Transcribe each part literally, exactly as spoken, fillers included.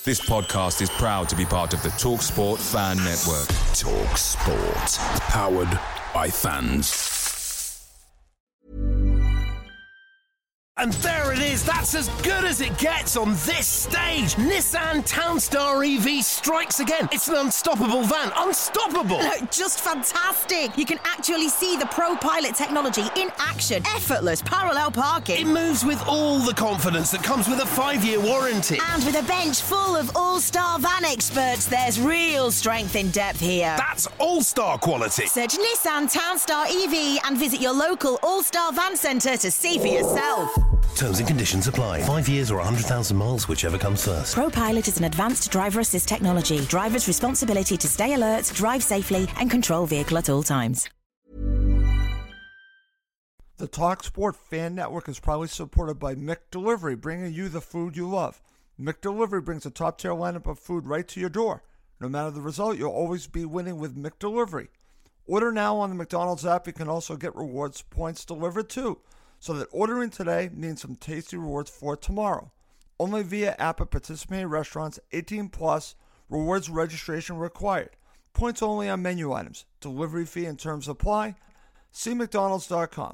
This podcast is proud to be part of the TalkSport Fan Network. TalkSport. Powered by fans. And there it is, that's as good as it gets on this stage. Nissan Townstar E V strikes again. It's an unstoppable van, unstoppable. Look, just fantastic. You can actually see the Pro Pilot technology in action. Effortless parallel parking. It moves with all the confidence that comes with a five-year warranty. And with a bench full of all-star van experts, there's real strength in depth here. That's all-star quality. Search Nissan Townstar E V and visit your local all-star van centre to see for yourself. Terms and conditions apply. Five years or one hundred thousand miles, whichever comes first. ProPilot is an advanced driver assist technology. Driver's responsibility to stay alert, drive safely, and control vehicle at all times. The TalkSport Fan Network is proudly supported by McDelivery, bringing you the food you love. McDelivery brings a top-tier lineup of food right to your door. No matter the result, you'll always be winning with McDelivery. Order now on the McDonald's app. You can also get rewards points delivered too, so that ordering today means some tasty rewards for tomorrow. Only via app at participating restaurants, eighteen plus, rewards registration required. Points only on menu items. Delivery fee and terms apply. See mcdonalds dot com.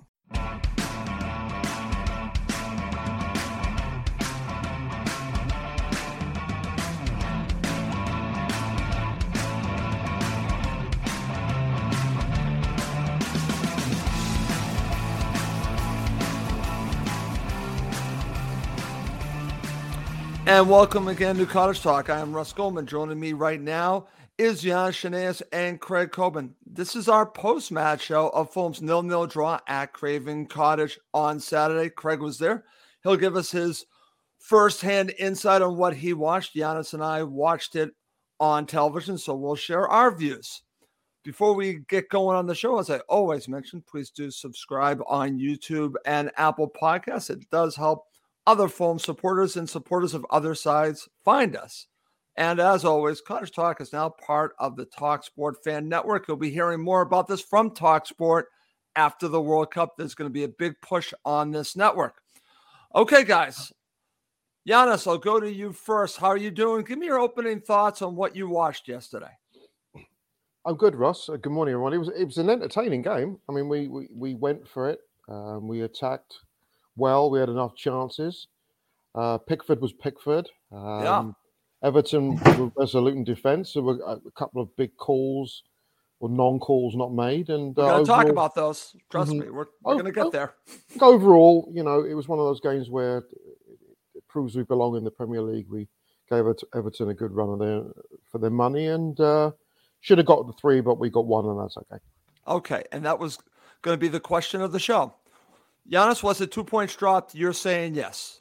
And welcome again to Cottage Talk. I am Russ Goldman. Joining me right now is Jan Shanaeus and Craig Coben. This is our post-match show of Fulham's nil-nil draw at Craven Cottage on Saturday. Craig was there. He'll give us his first-hand insight on what he watched. Giannis and I watched it on television, so we'll share our views. Before we get going on the show, as I always mention, please do subscribe on YouTube and Apple Podcasts. It does help other Fulham supporters and supporters of other sides find us. And as always, Cottage Talk is now part of the TalkSport Fan Network. You'll be hearing more about this from TalkSport after the World Cup. There's going to be a big push on this network. Okay, guys. Giannis, I'll go to you first. How are you doing? Give me your opening thoughts on what you watched yesterday. I'm good, Ross. Uh, good morning, everyone. It was it was an entertaining game. I mean, we we, we went for it. Um, we attacked well. We had enough chances. Uh, Pickford was Pickford. Um, Yeah. Everton were resolute in defence. There were a couple of big calls or non-calls not made. And We're uh, going to talk overall- about those. Trust Mhm. me, we're, we're Oh, going to get oh. there. overall, you know, it was one of those games where it proves we belong in the Premier League. We gave Ever- Everton a good run of their, for their money and uh, should have got the three, but we got one, and that's okay. Okay, and that was going to be the question of the show. Giannis, was it two points dropped? You're saying yes.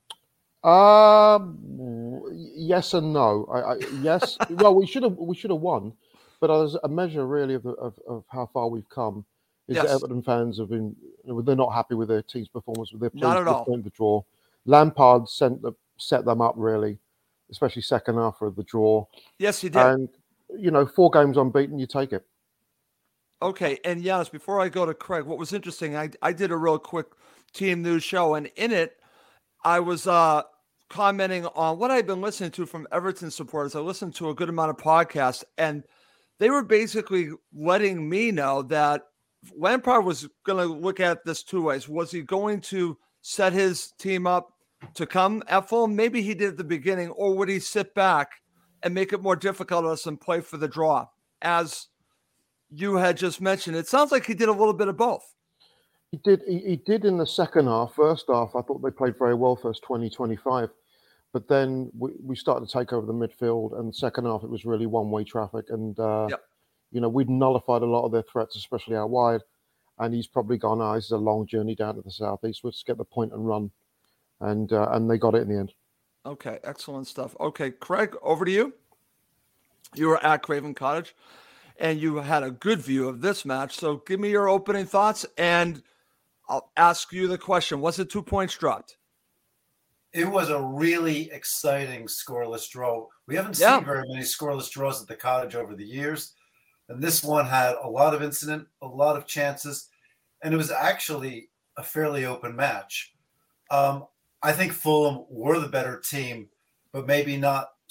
Um, yes and no. I, I, yes, well, we should have we should have won, but as a measure really of, the, of of how far we've come, is Yes. that Everton fans have been they're not happy with their team's performance. They're Not at all. The draw. Lampard sent the, set them up really, especially second half of the draw. Yes, you did. And you know, four games unbeaten, you take it. Okay, and Giannis, before I go to Craig, what was interesting, I, I did a real quick team news show, and in it, I was uh, commenting on what I've been listening to from Everton supporters. I listened to a good amount of podcasts, and they were basically letting me know that Lampard was going to look at this two ways. Was he going to set his team up to come at Fulham? Maybe he did at the beginning, or would he sit back and make it more difficult on us and play for the draw? As you had just mentioned, it sounds like he did a little bit of both. He did. He, he did in the second half. First half, I thought they played very well. First twenty, twenty-five. But then we, we started to take over the midfield, and the second half it was really one-way traffic. And uh, Yep. you know, we'd nullified a lot of their threats, especially out wide. And he's probably gone, oh, this is a long journey down to the southeast. Let's get the point and run. And uh, and they got it in the end. Okay, excellent stuff. Okay, Craig, over to you. You were at Craven Cottage, and you had a good view of this match. So give me your opening thoughts, and I'll ask you the question. Was it two points dropped? It was a really exciting scoreless draw. We haven't Yeah. seen very many scoreless draws at the Cottage over the years. And this one had a lot of incident, a lot of chances, and it was actually a fairly open match. Um, I think Fulham were the better team, but maybe not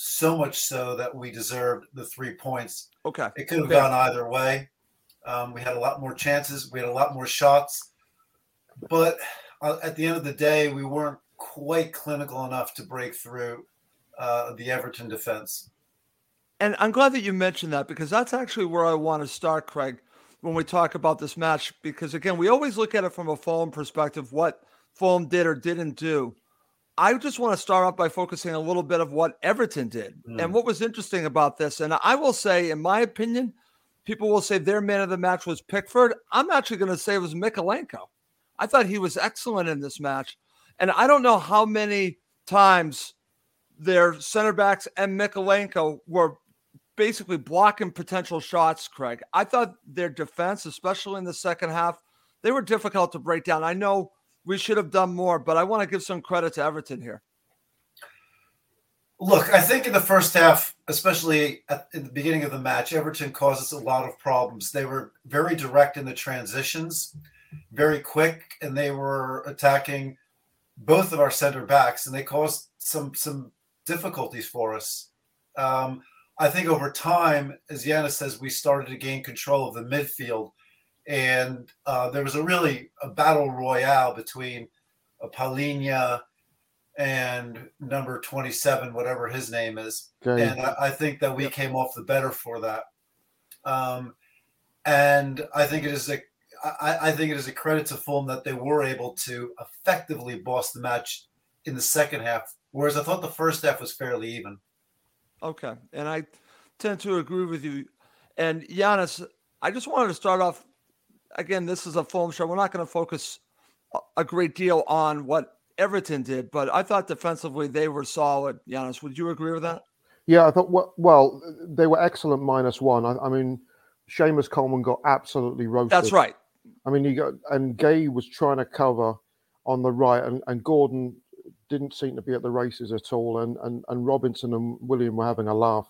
so much so that we deserved the three points. Okay. It could have Fair. gone either way. Um, we had a lot more chances. We had a lot more shots. But uh, at the end of the day, we weren't quite clinical enough to break through uh, the Everton defense. And I'm glad that you mentioned that, because that's actually where I want to start, Craig, when we talk about this match. Because, again, we always look at it from a Fulham perspective, what Fulham did or didn't do. I just want to start off by focusing a little bit of what Everton did. Mm. And what was interesting about this, and I will say, in my opinion, people will say their man of the match was Pickford. I'm actually going to say it was Mykolenko. I thought he was excellent in this match. And I don't know how many times their center backs and Mykolenko were basically blocking potential shots, Craig. I thought their defense, especially in the second half, they were difficult to break down. I know we should have done more, but I want to give some credit to Everton here. Look, I think in the first half, especially at in the beginning of the match, Everton caused us a lot of problems. They were very direct in the transitions, very quick, and they were attacking both of our center backs, and they caused some some difficulties for us. Um, I think over time, as Yanis says, we started to gain control of the midfield, and uh, there was a really a battle royale between uh, Palhinha and number twenty-seven, whatever his name is. Okay. And I, I think that we came off the better for that. Um, and I think it is a I, I think it is a credit to Fulham that they were able to effectively boss the match in the second half, whereas I thought the first half was fairly even. Okay, and I tend to agree with you. And Yanis, I just wanted to start off, again, this is a Fulham show. We're not going to focus a great deal on what Everton did, but I thought defensively they were solid. Yanis, would you agree with that? Yeah, I thought, well, well they were excellent minus one. I, I mean, Seamus Coleman got absolutely roasted. That's right. I mean, he got, and Gay was trying to cover on the right, and, and Gordon didn't seem to be at the races at all, and and, and Robinson and William were having a laugh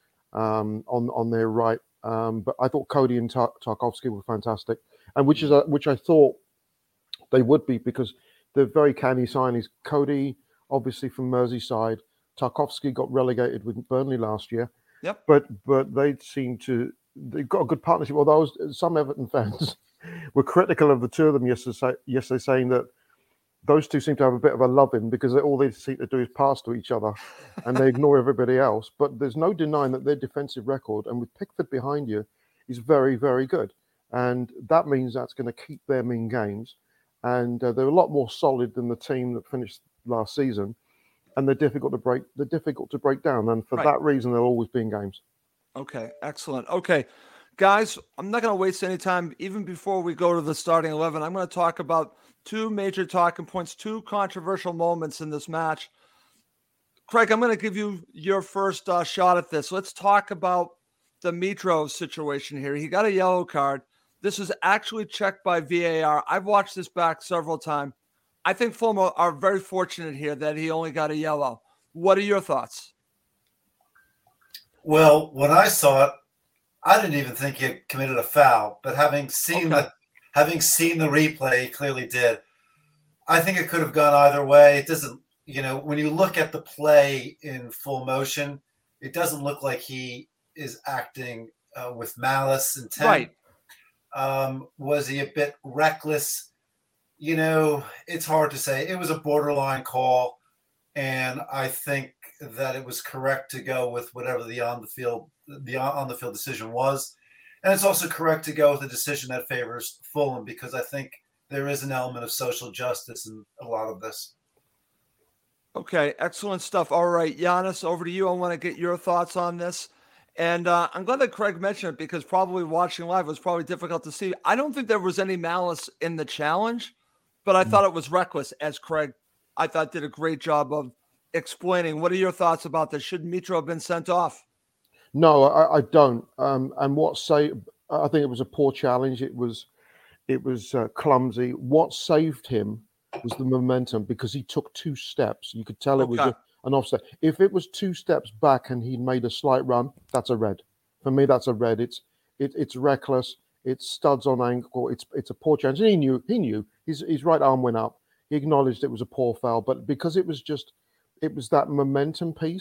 um, on on their right. Um, but I thought Cody and Tar- Tarkowski were fantastic, and which is a, which I thought they would be, because they're very canny signings. Cody, obviously from Merseyside, Tarkowski got relegated with Burnley last year. Yep. But but they seem to they've got a good partnership. Although some Everton fans were critical of the two of them yesterday, yesterday saying that those two seem to have a bit of a love-in, because all they seem to do is pass to each other and they ignore everybody else. But there's no denying that their defensive record, and with Pickford behind you, is very, very good. And that means that's going to keep them in games. And uh, they're a lot more solid than the team that finished last season. And they're difficult to break. They're difficult to break down. And for right. that reason, they'll always be in games. Okay, excellent. Okay, guys, I'm not going to waste any time. Even before we go to the starting eleven, I'm going to talk about two major talking points, two controversial moments in this match. Craig, I'm going to give you your first uh, shot at this. Let's talk about the Mitro situation here. He got a yellow card. This is actually checked by V A R. I've watched this back several times. I think Fulham are very fortunate here that he only got a yellow. What are your thoughts? Well, when I saw it, I didn't even think he had committed a foul. But having seen okay. the having seen the replay, he clearly did. I think it could have gone either way. It doesn't, you know, when you look at the play in full motion, it doesn't look like he is acting uh, with malice intent. Right. Um, was he a bit reckless? You know, it's hard to say. It was a borderline call, and I think that it was correct to go with whatever the on the field the on the field decision was, and it's also correct to go with a decision that favors Fulham, because I think there is an element of social justice in a lot of this. Okay, excellent stuff. All right, Yanis, over to you. I want to get your thoughts on this. And uh, I'm glad that Craig mentioned it, because probably watching live was probably difficult to see. I don't think there was any malice in the challenge, but I mm-hmm. thought it was reckless, as Craig, I thought, did a great job of explaining. What are your thoughts about this? Should Mitro have been sent off? No, I, I don't. Um, and what say? I think it was a poor challenge. It was, it was uh, clumsy. What saved him was the momentum, because he took two steps. You could tell it okay. was a, an offset. If it was two steps back and he made a slight run, that's a red. For me, that's a red. It's it, it's reckless. It's studs on ankle. It's it's a poor challenge. And he knew. He knew. His his right arm went up. He acknowledged it was a poor foul, but because it was just, it was that momentum piece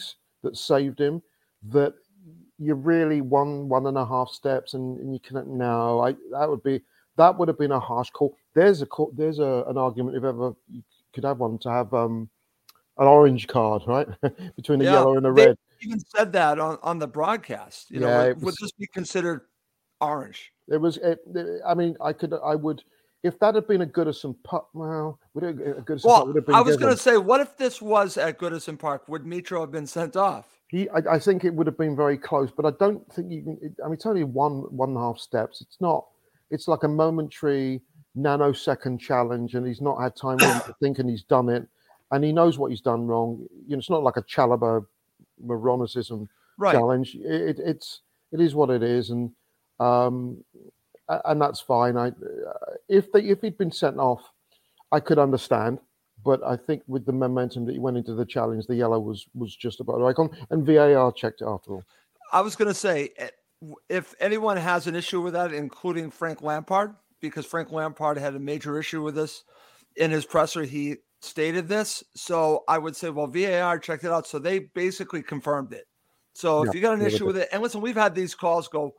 that saved him, that you're really one one and a half steps, and, and you cannot. No, I that would be that would have been a harsh call. There's a there's a an argument if ever you could have one to have um an orange card, right, between the yeah, yellow and the they red. Even said that on, on the broadcast. You know, Yeah, would, was, would this be considered orange? It was. It, it, I mean, I could. I would. If that had been a Goodison Park, well, would it, a Goodison well, Park would have been I was given. going to say, what if this was at Goodison Park? Would Mitro have been sent off? He, I, I think it would have been very close, but I don't think you can. It, I mean, it's only one one and a half steps. It's not. It's like a momentary nanosecond challenge, and he's not had time really to think, and he's done it, and he knows what he's done wrong. You know, it's not like a Chalobah moronicism right. challenge. It, it, it's it is what it is, and um, and that's fine. I if they if he'd been sent off, I could understand. But I think with the momentum that he went into the challenge, the yellow was was just about right on, and V A R checked it after all. I was going to say, if anyone has an issue with that, including Frank Lampard, because Frank Lampard had a major issue with this in his presser, he stated this. So I would say, well, V A R checked it out, so they basically confirmed it. So Yeah, if you got an yeah, issue with it, and listen, we've had these calls go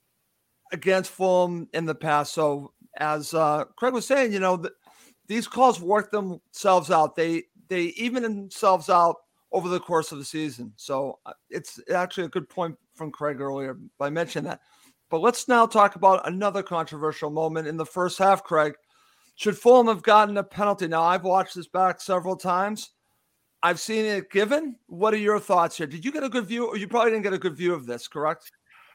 against Fulham in the past. So as uh, Craig was saying, you know, the, these calls work themselves out. They they even themselves out over the course of the season. So it's actually a good point from Craig earlier by mentioning that. But let's now talk about another controversial moment in the first half, Craig. Should Fulham have gotten a penalty? Now, I've watched this back several times. I've seen it given. What are your thoughts here? Did you get a good view? Or you probably didn't get a good view of this, correct?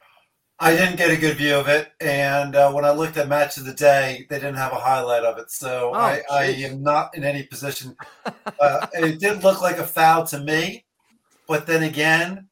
I didn't get a good view of it, and uh, when I looked at Match of the Day, they didn't have a highlight of it, so Oh, I, I jeez. am not in any position. Uh, it did look like a foul to me, but then again,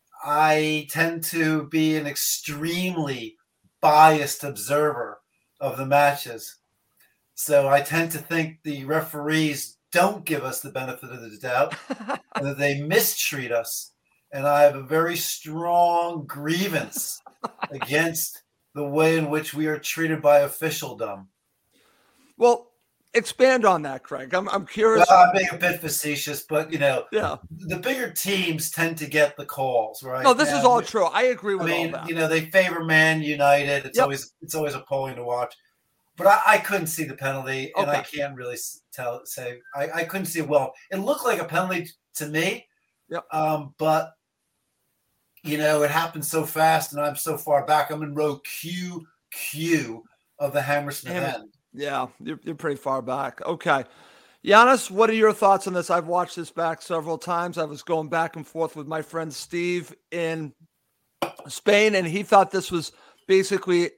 I tend to be an extremely biased observer of the matches, so I tend to think the referees don't give us the benefit of the doubt, and that they mistreat us, and I have a very strong grievance against the way in which we are treated by officialdom. Well, expand on that, Craig. I'm I'm curious. Well, I'm being a bit facetious, but you know, Yeah. the bigger teams tend to get the calls, right? No, this is And, all true. I agree I with mean, all that. you know, they favor Man United. It's Yep. always it's always appalling to watch. But I, I couldn't see the penalty, and I Okay. can't really s- tell say I, I couldn't see it well. It looked like a penalty to me. Yep. Um, but you know, it happened so fast, and I'm so far back. I'm in row Q Q of the Hammersmith Hammer- end. Yeah, you're, you're pretty far back. Okay. Giannis, what are your thoughts on this? I've watched this back several times. I was going back and forth with my friend Steve in Spain, and he thought this was basically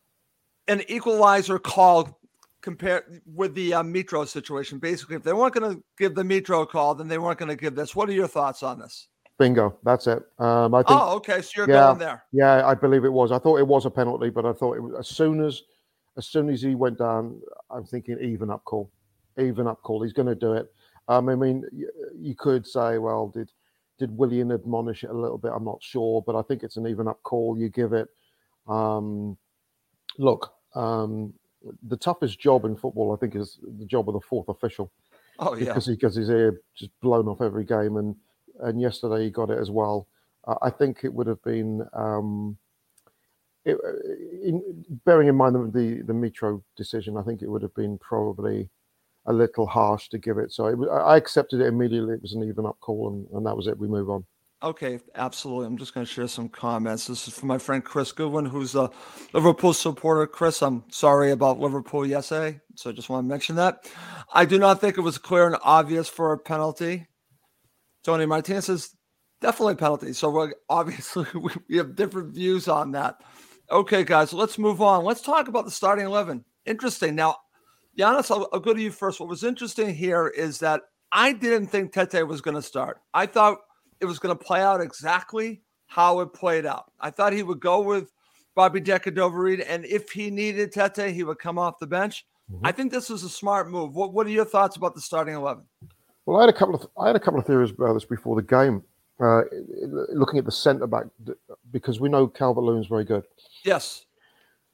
an equalizer call compared with the uh, Mitro situation. Basically, if they weren't going to give the Mitro call, then they weren't going to give this. What are your thoughts on this? Bingo, that's it. Um, I think. Oh, okay. So you're yeah, going there. Yeah, I believe it was. I thought it was a penalty, but I thought it was, as soon as as soon as he went down, I'm thinking even up call, even up call. He's going to do it. Um, I mean, you, you could say, well, did did Willian admonish it a little bit? I'm not sure, but I think it's an even up call. You give it. Um, look, um, the toughest job in football, I think, is the job of the fourth official. Oh, yeah. Because he gets his ear just blown off every game, and and yesterday he got it as well. Uh, I think it would have been, um, it, in, bearing in mind the, the the Mitro decision, I think it would have been probably a little harsh to give it. So it, I accepted it immediately. It was an even up call, and, and that was it. We move on. Okay, absolutely. I'm just going to share some comments. This is from my friend Chris Goodwin, who's a Liverpool supporter. Chris, I'm sorry about Liverpool yesterday, so I just want to mention that. I do not think it was clear and obvious for a penalty. Tony Martinez says, definitely a penalty. So we're, obviously we have different views on that. Okay, guys, let's move on. Let's talk about the starting eleven. Interesting. Now, Giannis, I'll, I'll go to you first. What was interesting here is that I didn't think Tete was going to start. I thought it was going to play out exactly how it played out. I thought he would go with Bobby Decordova-Reid, and if he needed Tete, he would come off the bench. Mm-hmm. I think this was a smart move. What What are your thoughts about the starting eleven? Well, I had a couple of I had a couple of theories about this before the game. Uh, looking at the centre back, because we know Calvert-Lewin's very good. Yes.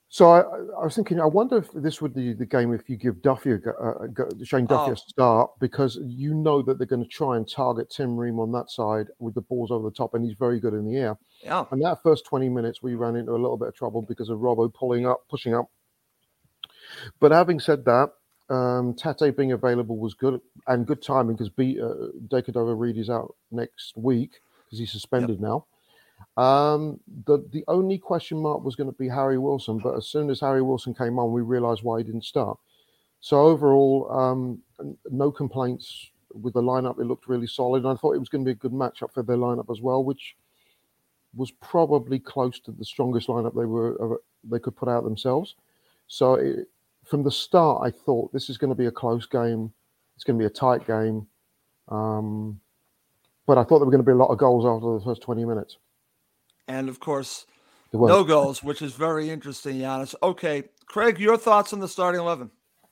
So I, I was thinking, I wonder if this would be the game if you give Duffy a, go- a, go- Shane Duffy Oh. a start, because you know that they're going to try and target Tim Ream on that side with the balls over the top, and he's very good in the air. Yeah. And that first twenty minutes, we ran into a little bit of trouble because of Robbo pulling up, pushing up. But having said that, um, Tate being available was good and good timing because B, uh, Decadova Reed is out next week because he's suspended now. Um, the the only question mark was going to be Harry Wilson, but as soon as Harry Wilson came on, we realised why he didn't start. So overall, um, n- no complaints with the lineup. It looked really solid, and I thought it was going to be a good matchup for their lineup as well, which was probably close to the strongest lineup they were uh, they could put out themselves. So it, from the start, I thought this is going to be a close game. It's going to be a tight game. Um, but I thought there were going to be a lot of goals after the first twenty minutes. And of course, There weren't. no goals, which is very interesting, Giannis. Okay, Craig, your thoughts on the starting eleven?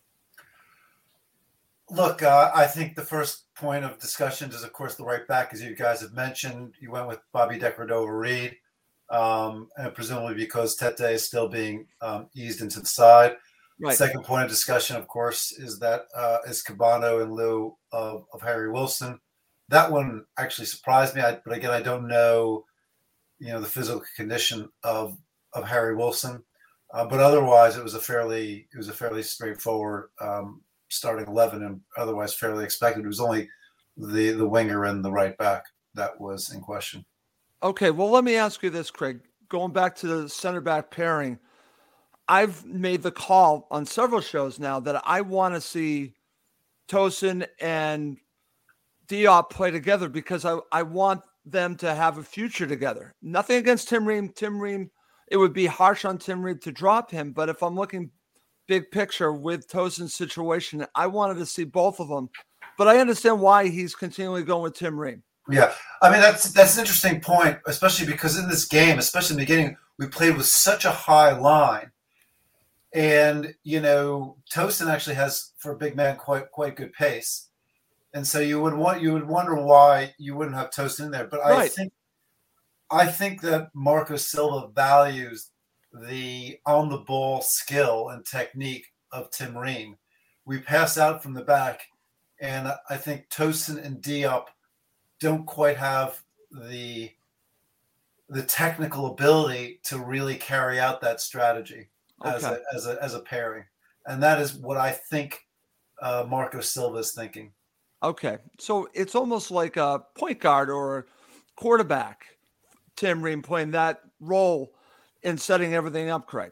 Look, uh, I think the first point of discussion is, of course, the right back, as you guys have mentioned. You went with Bobby Decordova Reed, um, and presumably because Tete is still being um, eased into the side. Right. Second point of discussion, of course, is that uh, is Cabano in lieu of, of Harry Wilson. That one actually surprised me, I, but again, I don't know, you know, the physical condition of of Harry Wilson. Uh, but otherwise, it was a fairly it was a fairly straightforward um, starting eleven, and otherwise fairly expected. It was only the the winger and the right back that was in question. Okay, well, let me ask you this, Craig. Going back to the center back pairing, I've made the call on several shows now that I want to see Tosin and Diop play together because I, I want them to have a future together. Nothing against Tim Ream. Tim Ream, it would be harsh on Tim Ream to drop him, but if I'm looking big picture with Tosin's situation, I wanted to see both of them. But I understand why he's continually going with Tim Ream. Yeah, I mean, that's that's an interesting point, especially because in this game, especially in the beginning, we played with such a high line. And, you know, Tosin actually has, for a big man, quite quite good pace. And so you would want you would wonder why you wouldn't have Tosin in there. But I Right. think I think that Marco Silva values the on the ball skill and technique of Tim Ream. We pass out from the back, and I think Tosin and Diop don't quite have the the technical ability to really carry out that strategy as Okay. a, as a as a pairing, and that is what I think uh, Marco Silva is thinking. Okay, so it's almost like a point guard or a quarterback, Tim Ream playing that role in setting everything up, Craig.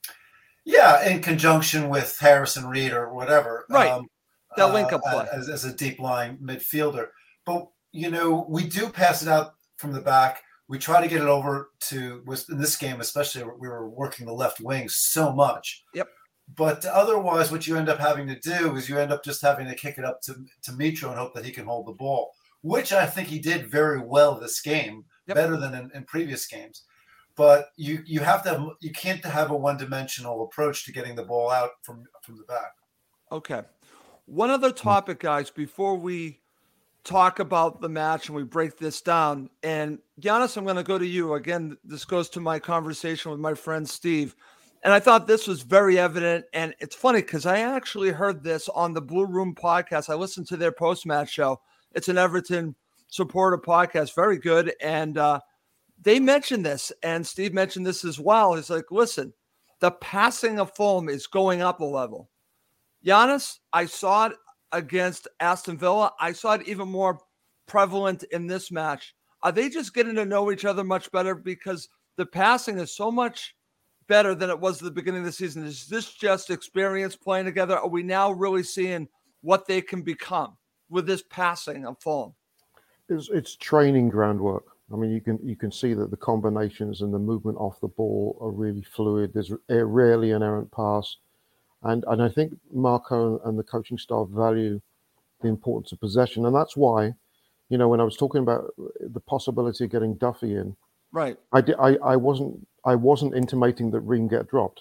Yeah, in conjunction with Harrison Reed or whatever, Right. Um, That link-up play. as, as a deep line midfielder. But you know, we do pass it out from the back. We try to get it over to, in this game especially, we were working the left wing so much. Yep. But otherwise, what you end up having to do is you end up just having to kick it up to, to Mitro and hope that he can hold the ball, which I think he did very well this game, Yep. better than in, in previous games. But you you have to have, you can't have a one-dimensional approach to getting the ball out from, from the back. Okay. One other topic, guys, before we talk about the match and we break this down. And Giannis, I'm going to go to you. Again, this goes to my conversation with my friend Steve. And I thought this was very evident. And it's funny because I actually heard this on the Blue Room podcast. I listened to their post-match show. It's an Everton supporter podcast. Very good. And uh, they mentioned this. And Steve mentioned this as well. He's like, listen, the passing of Fulham is going up a level. Giannis, I saw it against Aston Villa. I saw it even more prevalent in this match. Are they just getting to know each other much better because the passing is so much better than it was at the beginning of the season? Is this just experience playing together? Are we now really seeing what they can become with this passing of Fulham? It's, it's training groundwork. I mean, you can you can see that the combinations and the movement off the ball are really fluid. There's rarely an errant pass. And and I think Marco and the coaching staff value the importance of possession. And that's why, you know, when I was talking about the possibility of getting Duffy in, right? I did, I, I wasn't I wasn't intimating that Ream get dropped.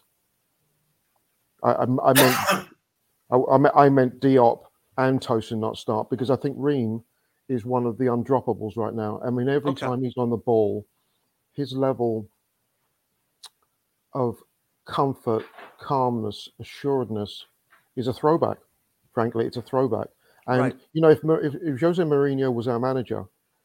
I I, I meant I, I meant I meant Diop and Tosin not start because I think Ream is one of the undroppables right now. I mean, every Okay. time he's on the ball, his level of comfort, calmness, assuredness is a throwback. Frankly, it's a throwback. And, Right. you know, if, if, if Jose Mourinho was our manager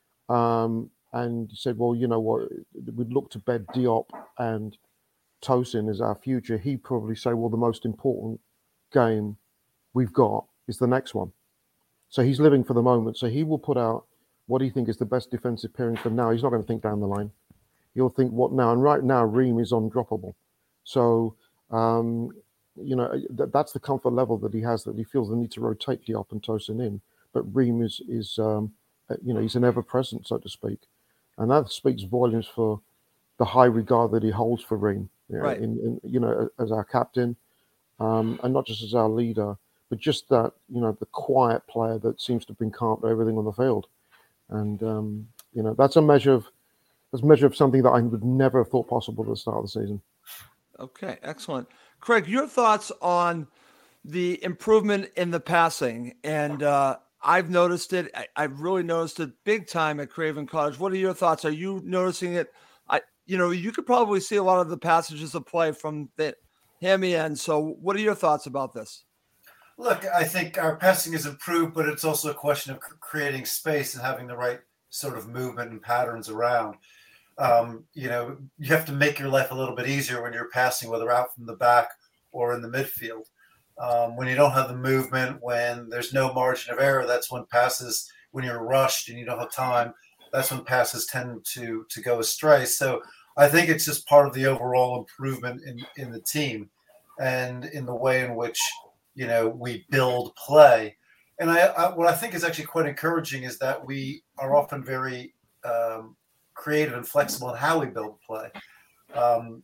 um, and said, well, you know what, we'd look to bed Diop and Tosin as our future, he'd probably say, well, the most important game we've got is the next one. So he's living for the moment. So he will put out what he thinks is the best defensive pairing for now. He's not going to think down the line. He'll think what now. And right now, Ream is undroppable. So, um, you know, th- that's the comfort level that he has, that he feels the need to rotate Diop and Tosin in. But Ream is, is um, you know, he's an ever-present, so to speak. And that speaks volumes for the high regard that he holds for Ream, you know, Right. in, in, you know, as our captain, um, and not just as our leader, but just that, you know, the quiet player that seems to bring calm to everything on the field. And, um, you know, that's a measure of that's a measure of something that I would never have thought possible at the start of the season. Okay, excellent. Craig, your thoughts on the improvement in the passing? And uh, I've noticed it. I, I've really noticed it big time at Craven Cottage. What are your thoughts? Are you noticing it? I, you know, you could probably see a lot of the passages of play from the hammy end. So what are your thoughts about this? Look, I think our passing has improved, but it's also a question of c- creating space and having the right sort of movement and patterns around. Um, you know, you have to make your life a little bit easier when you're passing, whether out from the back or in the midfield. Um, when you don't have the movement, when there's no margin of error, that's when passes, when you're rushed and you don't have time, that's when passes tend to to go astray. So I think it's just part of the overall improvement in, in the team and in the way in which, you know, we build play. And I, I what I think is actually quite encouraging is that we are often very um, creative and flexible in how we build play. Um,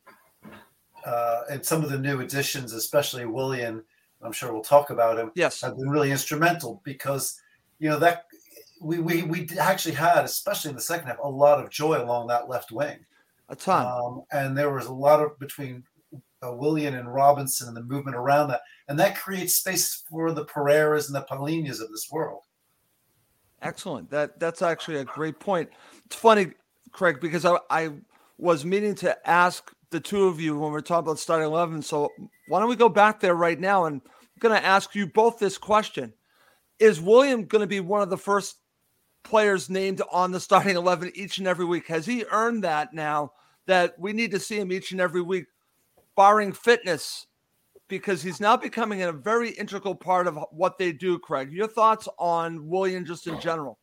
uh, and some of the new additions, especially Willian, I'm sure we'll talk about him, Yes. have been really instrumental because, you know, that we, we, we actually had, especially in the second half, a lot of joy along that left wing. A ton. Um, and there was a lot of between uh, Willian and Robinson and the movement around that. And that creates space for the Pereiras and the Paulinhas of this world. Excellent. That that's actually a great point. It's funny, Craig, because I, I was meaning to ask the two of you when we're talking about starting eleven. So why don't we go back there right now? And I'm going to ask you both this question. Is William going to be one of the first players named on the starting eleven each and every week? Has he earned that now that we need to see him each and every week, barring fitness, because he's now becoming a very integral part of what they do, Craig? Your thoughts on William just in general?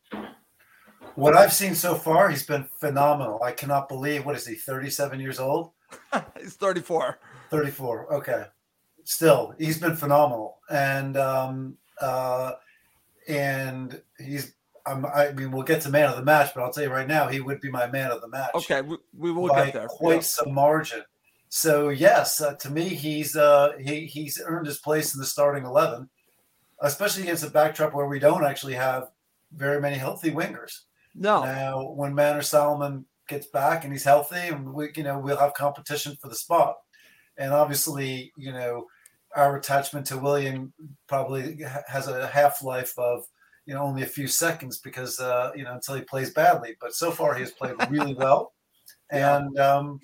What I've seen so far, he's been phenomenal. I cannot believe, what is he, thirty-seven years old? He's thirty-four. thirty-four, okay. Still, he's been phenomenal. And um, uh, and he's, um, I mean, we'll get to man of the match, but I'll tell you right now, he would be my man of the match. Okay, we, we will by get there. quite Yeah. some margin. So yes, uh, to me, he's uh, he he's earned his place in the starting eleven, especially against a backdrop where we don't actually have very many healthy wingers. No. Now, when Manor Solomon gets back and he's healthy, and we, you know, we'll have competition for the spot. And obviously, you know, our attachment to William probably ha- has a half-life of, you know, only a few seconds because, uh, you know, until he plays badly. But so far, he has played really well, Yeah. and um,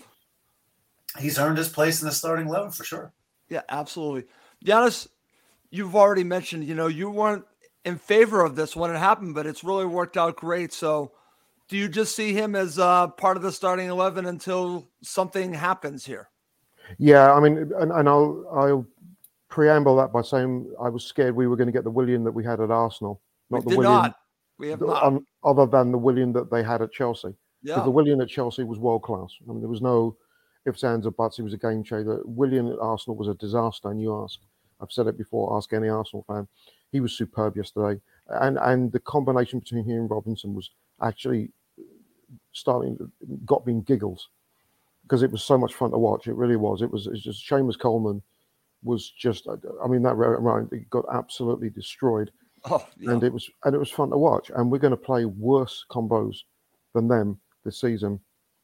he's earned his place in the starting eleven for sure. Yeah, absolutely. Giannis, you've already mentioned, you know, you weren't in favor of this when it happened, but it's really worked out great. So do you just see him as uh, part of the starting eleven until something happens here? Yeah, I mean, and, and I'll I'll preamble that by saying I was scared we were going to get the William that we had at Arsenal, not We the did William, not. We have not. um, other than the William that they had at Chelsea. Because Yeah. the William at Chelsea was world class. I mean, there was no ifs, ands, or buts. He was a game changer. William at Arsenal was a disaster. And you ask, I've said it before, ask any Arsenal fan. He was superb yesterday. And and the combination between he and Robinson was actually starting, got me in giggles because it was so much fun to watch. It really was. It was, it was just Seamus Coleman was just, I mean, that round, it got absolutely destroyed. Oh, yeah. And it was and it was fun to watch. And we're going to play worse combos than them this season.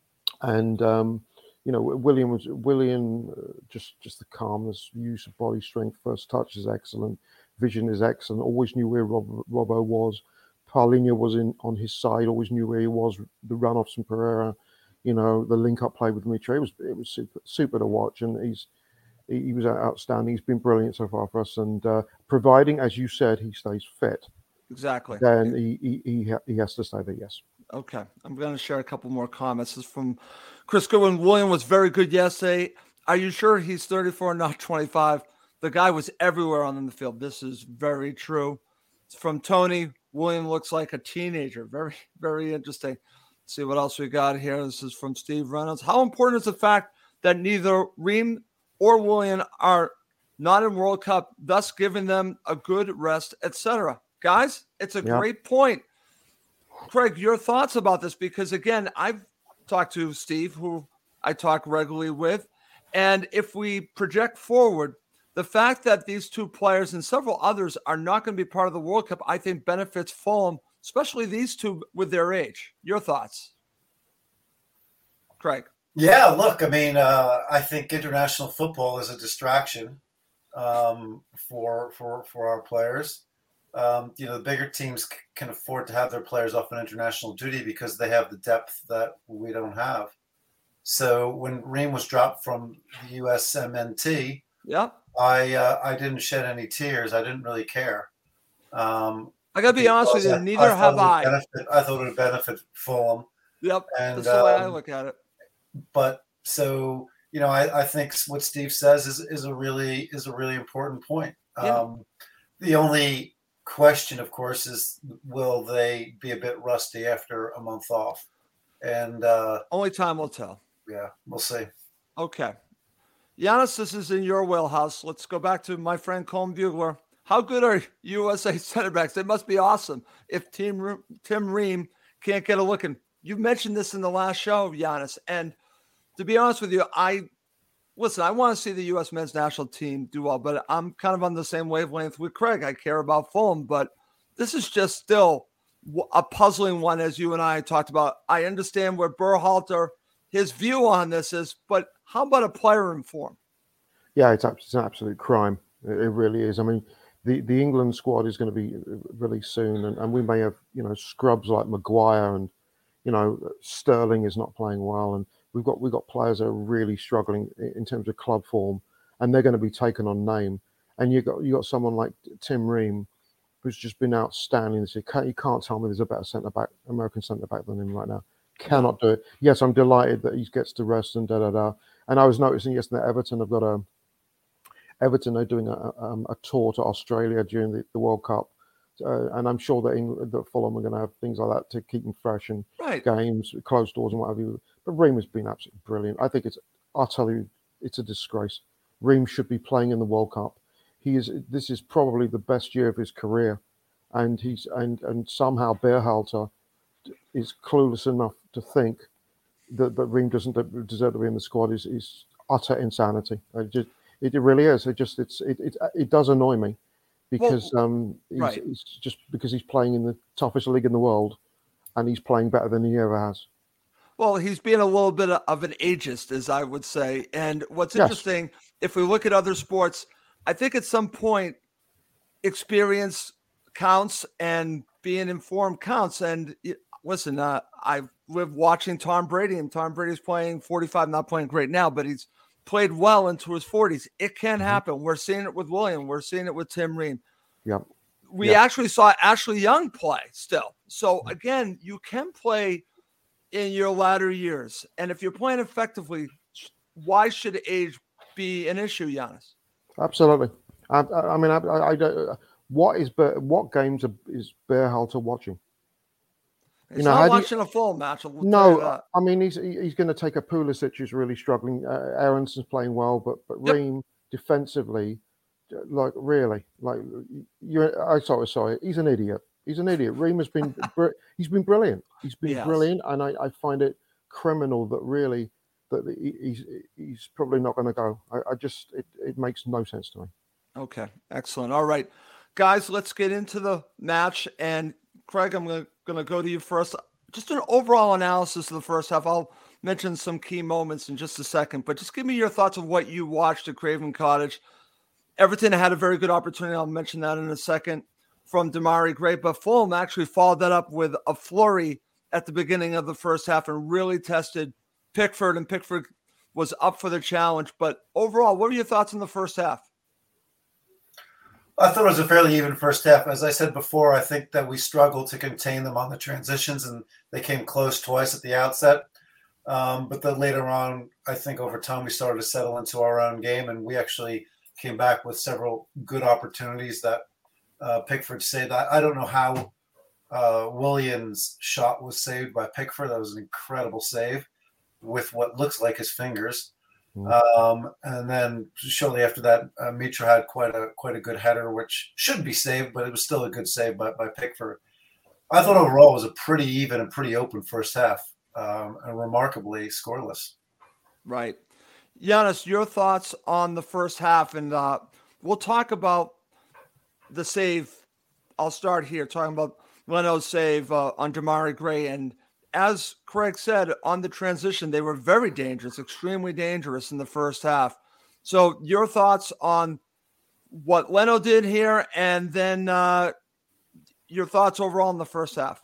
And um, you know, William was William uh, just just the calmness, use of body strength, first touch is excellent, vision is excellent. Always knew where Rob, Robbo was. Paulinho was in on his side. Always knew where he was. The runoffs from Pereira, you know, the link up play with Mitro. It was it was super super to watch. And he's he, he was outstanding. He's been brilliant so far for us, and uh, providing, as you said, he stays fit. Exactly. Then he he he, ha- he has to stay there. Yes. Okay, I'm going to share a couple more comments. This is from Chris Goodwin. William was very good yesterday. Are you sure he's thirty-four, not twenty-five? The guy was everywhere on the field. This is very true. It's from Tony. William looks like a teenager. Very, very interesting. Let's see what else we got here. This is from Steve Reynolds. How important is the fact that neither Ream or William are not in World Cup, thus giving them a good rest, et cetera? Guys, it's a Yeah. great point. Craig, your thoughts about this? Because, again, I've talked to Steve, who I talk regularly with, and if we project forward, the fact that these two players and several others are not going to be part of the World Cup, I think benefits Fulham, especially these two with their age. Your thoughts, Craig? Yeah, look, I mean, uh, I think international football is a distraction um, for for for our players. Um, you know, the bigger teams c- can afford to have their players off on international duty because they have the depth that we don't have. So when Ream was dropped from the U S M N T, Yeah. I uh, I didn't shed any tears. I didn't really care. Um, I got to be honest with you, because I- neither thought have it would I. benefit- I thought it would benefit Fulham. Yep, And, that's the way I um, look at it. But so you know, I, I think what Steve says is is a really is a really important point. Yeah. Um, the only question, of course, is will they be a bit rusty after a month off? And uh, Only time will tell. yeah, we'll see. Okay. Giannis, this is in your wheelhouse. Let's go back to my friend Colm Bugler. How good are U S A center backs? They must be awesome if Team Re- Tim Ream can't get a look in. You mentioned this in the last show, Giannis. And to be honest with you, I listen, I want to see the U S men's national team do well, but I'm kind of on the same wavelength with Craig. I care about Fulham, but this is just still a puzzling one, as you and I talked about. I understand where Berhalter, his view on this is, but how about a player in form? Yeah, it's, it's an absolute crime. It, it really is. I mean, the, the England squad is going to be released soon, and, and we may have, you know, scrubs like Maguire, and, you know, Sterling is not playing well, and we've got we've got players that are really struggling in terms of club form, and they're going to be taken on name. And you got you got someone like Tim Ream, who's just been outstanding this year. Can't, you can't tell me there's a better centre back, American centre back than him right now. Cannot do it. Yes, I'm delighted that he gets to rest and da da da. And I was noticing yesterday at Everton, I've got a Everton. They're doing a, um, a tour to Australia during the, the World Cup, uh, and I'm sure that England, that Fulham are going to have things like that to keep them fresh and Right. games, closed doors, and whatever. But Ream has been absolutely brilliant. I think it's utterly, it's a disgrace. Ream should be playing in the World Cup. He is. This is probably the best year of his career, and he's and and somehow Berhalter is clueless enough to think that, that Ream doesn't deserve to be in the squad. Is is utter insanity. It just it really is. It just it's it it, it does annoy me because well, um he's, right. it's just because he's playing in the toughest league in the world, and he's playing better than he ever has. Well, he's being a little bit of an ageist, as I would say. And what's Yes. interesting, if we look at other sports, I think at some point experience counts and being informed counts. And listen, uh, I've lived watching Tom Brady, and Tom Brady's playing forty-five, not playing great now, but he's played well into his forties. It can Mm-hmm. happen. We're seeing it with William. We're seeing it with Tim Ream. Yep. We Yeah. actually saw Ashley Young play still. So again, you can play in your latter years. And if you're playing effectively, why should age be an issue, Giannis? Absolutely. I, I I mean, I, I, I don't. What is Ber- what games are, is Berhalter watching? It's know, not how do you- watching a full match. I'll tell you No, that. I mean he's he- he's going to take a Pulisic who's really struggling. Uh, Aaronson's playing well, but but Yep. Ream defensively, like really, like you're. I sorry, sorry. He's an idiot. He's an idiot. Ream has been br- he's been brilliant. He's been Yes. brilliant, and I, I find it criminal that really that he, he's he's probably not going to go. I, I just it, it makes no sense to me. Okay, excellent. All right, guys, let's get into the match. And Craig, I'm going to go to you first. Just an overall analysis of the first half. I'll mention some key moments in just a second, but just give me your thoughts of what you watched at Craven Cottage. Everton had a very good opportunity. I'll mention that in a second from Damari Gray, but Fulham actually followed that up with a flurry at the beginning of the first half and really tested Pickford, and Pickford was up for the challenge. But overall, what were your thoughts on the first half? I thought it was a fairly even first half. As I said before, I think that we struggled to contain them on the transitions, and they came close twice at the outset. Um, but then later on, I think over time we started to settle into our own game, and we actually came back with several good opportunities that uh, Pickford saved. I, I don't know how uh, Williams' shot was saved by Pickford. That was an incredible save with what looks like his fingers. Um, and then shortly after that, uh, Mitra had quite a quite a good header, which should be saved, but it was still a good save by, by Pickford. I thought overall it was a pretty even and pretty open first half, um, and remarkably scoreless. Right. Giannis, your thoughts on the first half, and uh, we'll talk about the save. I'll start here talking about Leno's save uh, on Demarai Gray, and as Craig said, on the transition, they were very dangerous, extremely dangerous in the first half. So your thoughts on what Leno did here, and then uh, your thoughts overall in the first half.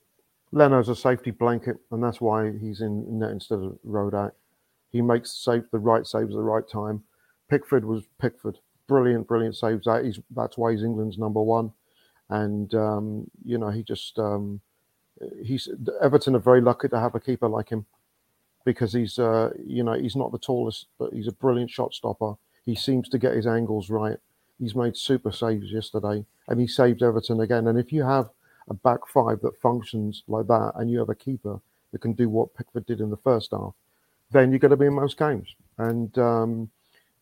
Leno's a safety blanket, and that's why he's in net instead of Rodak. He makes save, the right saves at the right time. Pickford was Pickford. Brilliant, brilliant saves. That he's, that's why he's England's number one. And, um, you know, he just... Um, He's Everton are very lucky to have a keeper like him, because he's, uh, you know, he's not the tallest, but he's a brilliant shot stopper. He seems to get his angles right. He's made super saves yesterday, and he saved Everton again. And if you have a back five that functions like that, and you have a keeper that can do what Pickford did in the first half, then you're going to be in most games. And um,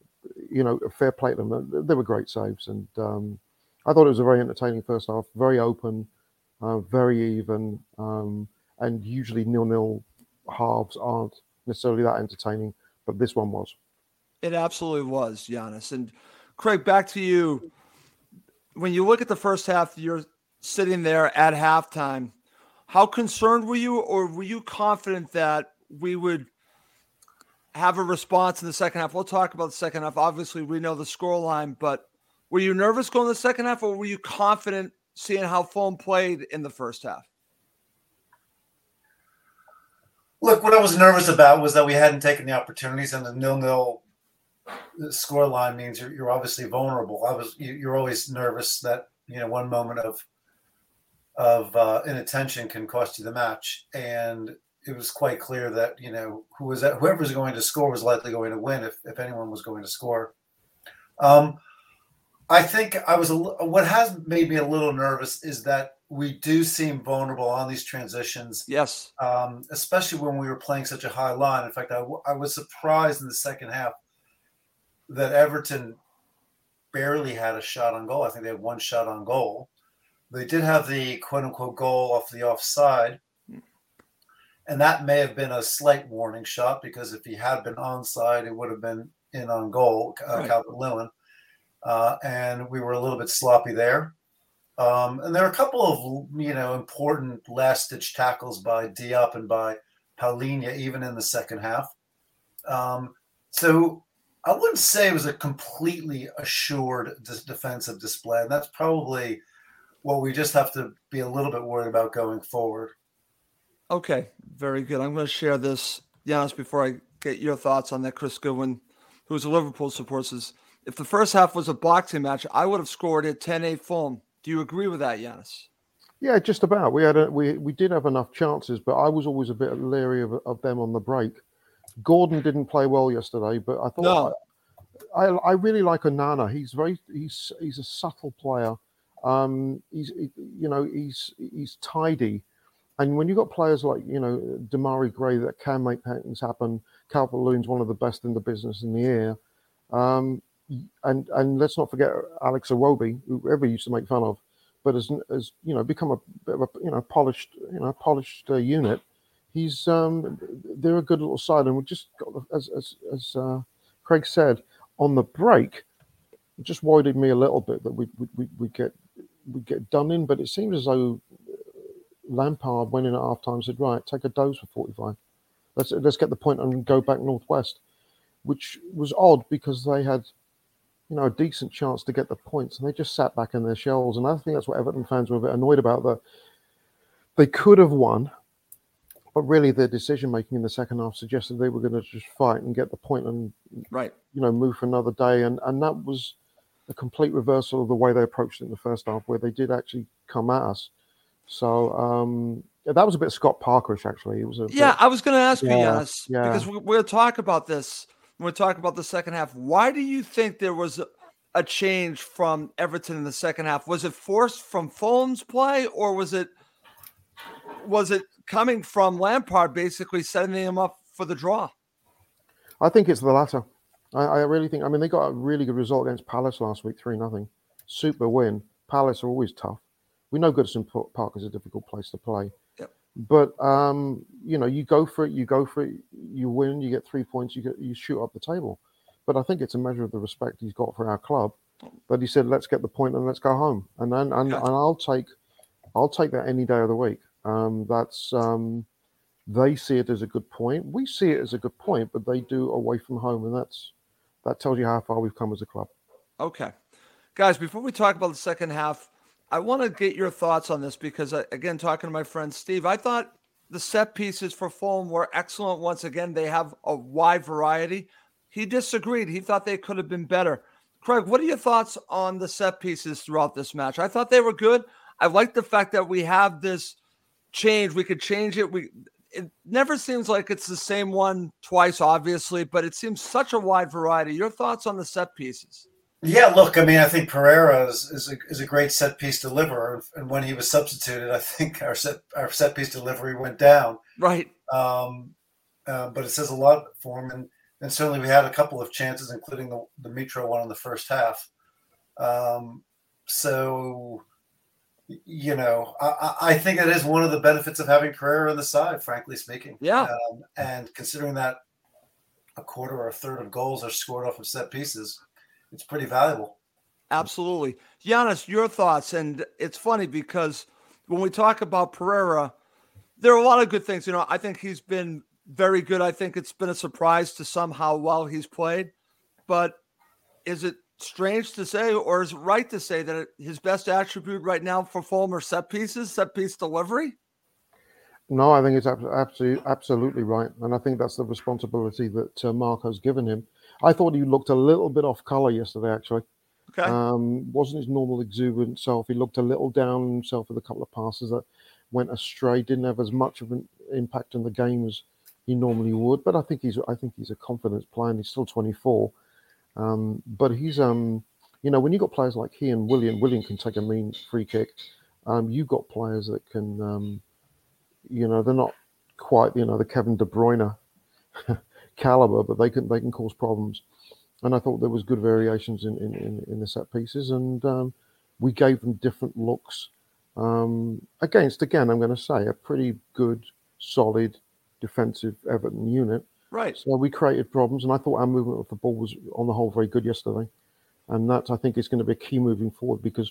you know, fair play to them. They were great saves, and um, I thought it was a very entertaining first half, very open. Uh, very even, um, and usually nil-nil halves aren't necessarily that entertaining, but this one was. It absolutely was, Giannis. And Craig, back to you. When you look at the first half, you're sitting there at halftime. How concerned were you, or were you confident that we would have a response in the second half? We'll talk about the second half. Obviously, we know the scoreline, but were you nervous going to the second half, or were you confident seeing how Fulham played in the first half? Look, what I was nervous about was that we hadn't taken the opportunities, and the nil-nil score line means you're, you're obviously vulnerable. I was, you, you're always nervous that, you know, one moment of of uh, inattention can cost you the match, and it was quite clear that, you know, who was that, whoever's going to score was likely going to win if if anyone was going to score. Um, I think I was a, what has made me a little nervous is that we do seem vulnerable on these transitions. Yes. Um, especially when we were playing such a high line. In fact, I, I was surprised in the second half that Everton barely had a shot on goal. I think they had one shot on goal. They did have the quote unquote goal off the offside. And that may have been a slight warning shot, because if he had been onside, it would have been in on goal, uh, right. Calvert-Lewin. Uh, and we were a little bit sloppy there. Um, and there are a couple of, you know, important last-ditch tackles by Diop and by Paulinho, even in the second half. Um, so I wouldn't say it was a completely assured dis- defensive display. And that's probably what we just have to be a little bit worried about going forward. Okay, very good. I'm going to share this, Giannis, before I get your thoughts on that. Chris Goodwin, who's a Liverpool supporter, says, if the first half was a boxing match, I would have scored it ten eight Fulham. Do you agree with that, Giannis? Yeah, just about. We had a, we we did have enough chances, but I was always a bit leery of, of them on the break. Gordon didn't play well yesterday, but I thought no. I, I I really like Onana. He's very he's he's a subtle player. Um, he's he, you know he's he's tidy, and when you've got players like you know Demarai Gray that can make things happen, Calvert-Lewin's one of the best in the business in the air. Um, And and let's not forget Alex Iwobi, who everybody used to make fun of, but has as you know become a bit of a you know polished you know polished uh, unit. He's um they're a good little side, and we just got as as as uh, Craig said on the break, it just worried me a little bit that we we we we get we get done in, but it seems as though Lampard went in at half time and said, right, take a dose for forty-five. Let's let's get the point and go back northwest, which was odd because they had. You know, a decent chance to get the points, and they just sat back in their shells. And I think that's what Everton fans were a bit annoyed about. That they could have won, but really their decision making in the second half suggested they were going to just fight and get the point and right, you know, move for another day. And, and that was a complete reversal of the way they approached it in the first half, where they did actually come at us. So um, that was a bit Scott Parkerish, actually. It was a yeah. bit, I was going to ask yeah, you, Giannis, yeah. because we, we'll talk about this when we talk about the second half. Why do you think there was a, a change from Everton in the second half? Was it forced from Fulham's play, or was it was it coming from Lampard basically setting them up for the draw? I think it's the latter. I, I really think. I mean, they got a really good result against Palace last week, three nothing, super win. Palace are always tough. We know Goodison Park is a difficult place to play. Yep. But, um, you know, you go for it, you go for it, you win, you get three points, you get you shoot up the table. But I think it's a measure of the respect he's got for our club that he said, let's get the point and let's go home. And then and, Gotcha. and I'll take I'll take that any day of the week. Um, that's um, they see it as a good point. We see it as a good point, but they do away from home, and that's that tells you how far we've come as a club. Okay. Guys, before we talk about the second half, I want to get your thoughts on this because, again, talking to my friend Steve, I thought the set pieces for Fulham were excellent. Once again, they have a wide variety. He disagreed. He thought they could have been better. Craig, what are your thoughts on the set pieces throughout this match? I thought they were good. I like the fact that we have this change. We could change it. We It never seems like it's the same one twice, obviously, but it seems such a wide variety. Your thoughts on the set pieces? Yeah, look, I mean, I think Pereira is, is, a, is a great set piece deliverer, and when he was substituted, I think our set our set piece delivery went down. Right. Um, uh, but it says a lot for him, and, and certainly we had a couple of chances, including the, the Mitro one in the first half. Um, so, you know, I, I think it is one of the benefits of having Pereira on the side, frankly speaking. Yeah. Um, and considering that a quarter or a third of goals are scored off of set pieces, it's pretty valuable. Absolutely. Giannis, your thoughts. And it's funny because when we talk about Pereira, there are a lot of good things. You know, I think he's been very good. I think it's been a surprise to some how well he's played. But is it strange to say, or is it right to say that his best attribute right now for Fulham are set pieces, set piece delivery? No, I think it's absolutely, absolutely right. And I think that's the responsibility that uh, Marco's given him. I thought he looked a little bit off colour yesterday, actually. Okay. Um, wasn't his normal exuberant self. He looked a little down on himself with a couple of passes that went astray. Didn't have as much of an impact on the game as he normally would. But I think he's I think he's a confidence player. And he's still twenty-four. Um, but he's um, you know, when you got players like he and William, William can take a mean free kick. Um, you've got players that can, um, you know, they're not quite, you know, the Kevin De Bruyne caliber, but they can they can cause problems. And I thought there was good variations in in, in, in the set pieces, and um, we gave them different looks um, against, again, I'm going to say, a pretty good, solid defensive Everton unit. Right. So we created problems, and I thought our movement of the ball was, on the whole, very good yesterday. And that, I think, is going to be a key moving forward, because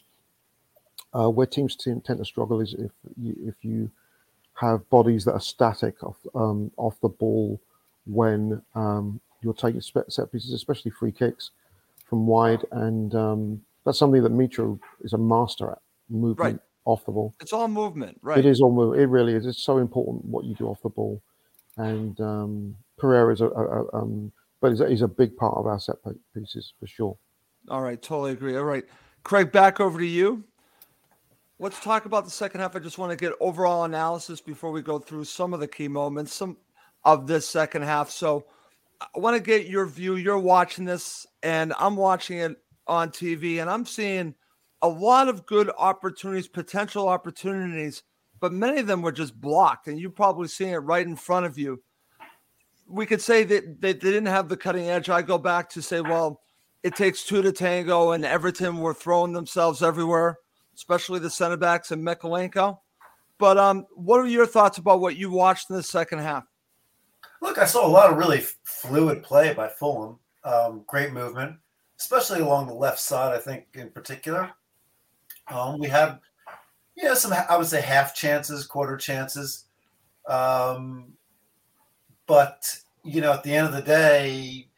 uh, where teams tend to struggle is if you, if you have bodies that are static off um, off the ball when um, you're taking set pieces, especially free kicks from wide. And um, that's something that Mitro is a master at, moving Right. off the ball. It's all movement, right? It is all movement. It really is. It's so important what you do off the ball. And um, Pereira is a, a, a um, but he's a, he's a big part of our set pieces for sure. All right, totally agree. All right, Craig, back over to you. Let's talk about the second half. I just want to get overall analysis before we go through some of the key moments some of this second half. So I want to get your view. You're watching this, and I'm watching it on T V, and I'm seeing a lot of good opportunities, potential opportunities, but many of them were just blocked, and you're probably seeing it right in front of you. We could say that they didn't have the cutting edge. I go back to say, well, it takes two to tango, and Everton were throwing themselves everywhere, especially the center backs and Mykolenko. But um, what are your thoughts about what you watched in the second half? Look, I saw a lot of really fluid play by Fulham. Um, great movement, especially along the left side, I think, in particular. Um, we had, yeah, some, I would say, half chances, quarter chances. Um, but, you know, at the end of the day,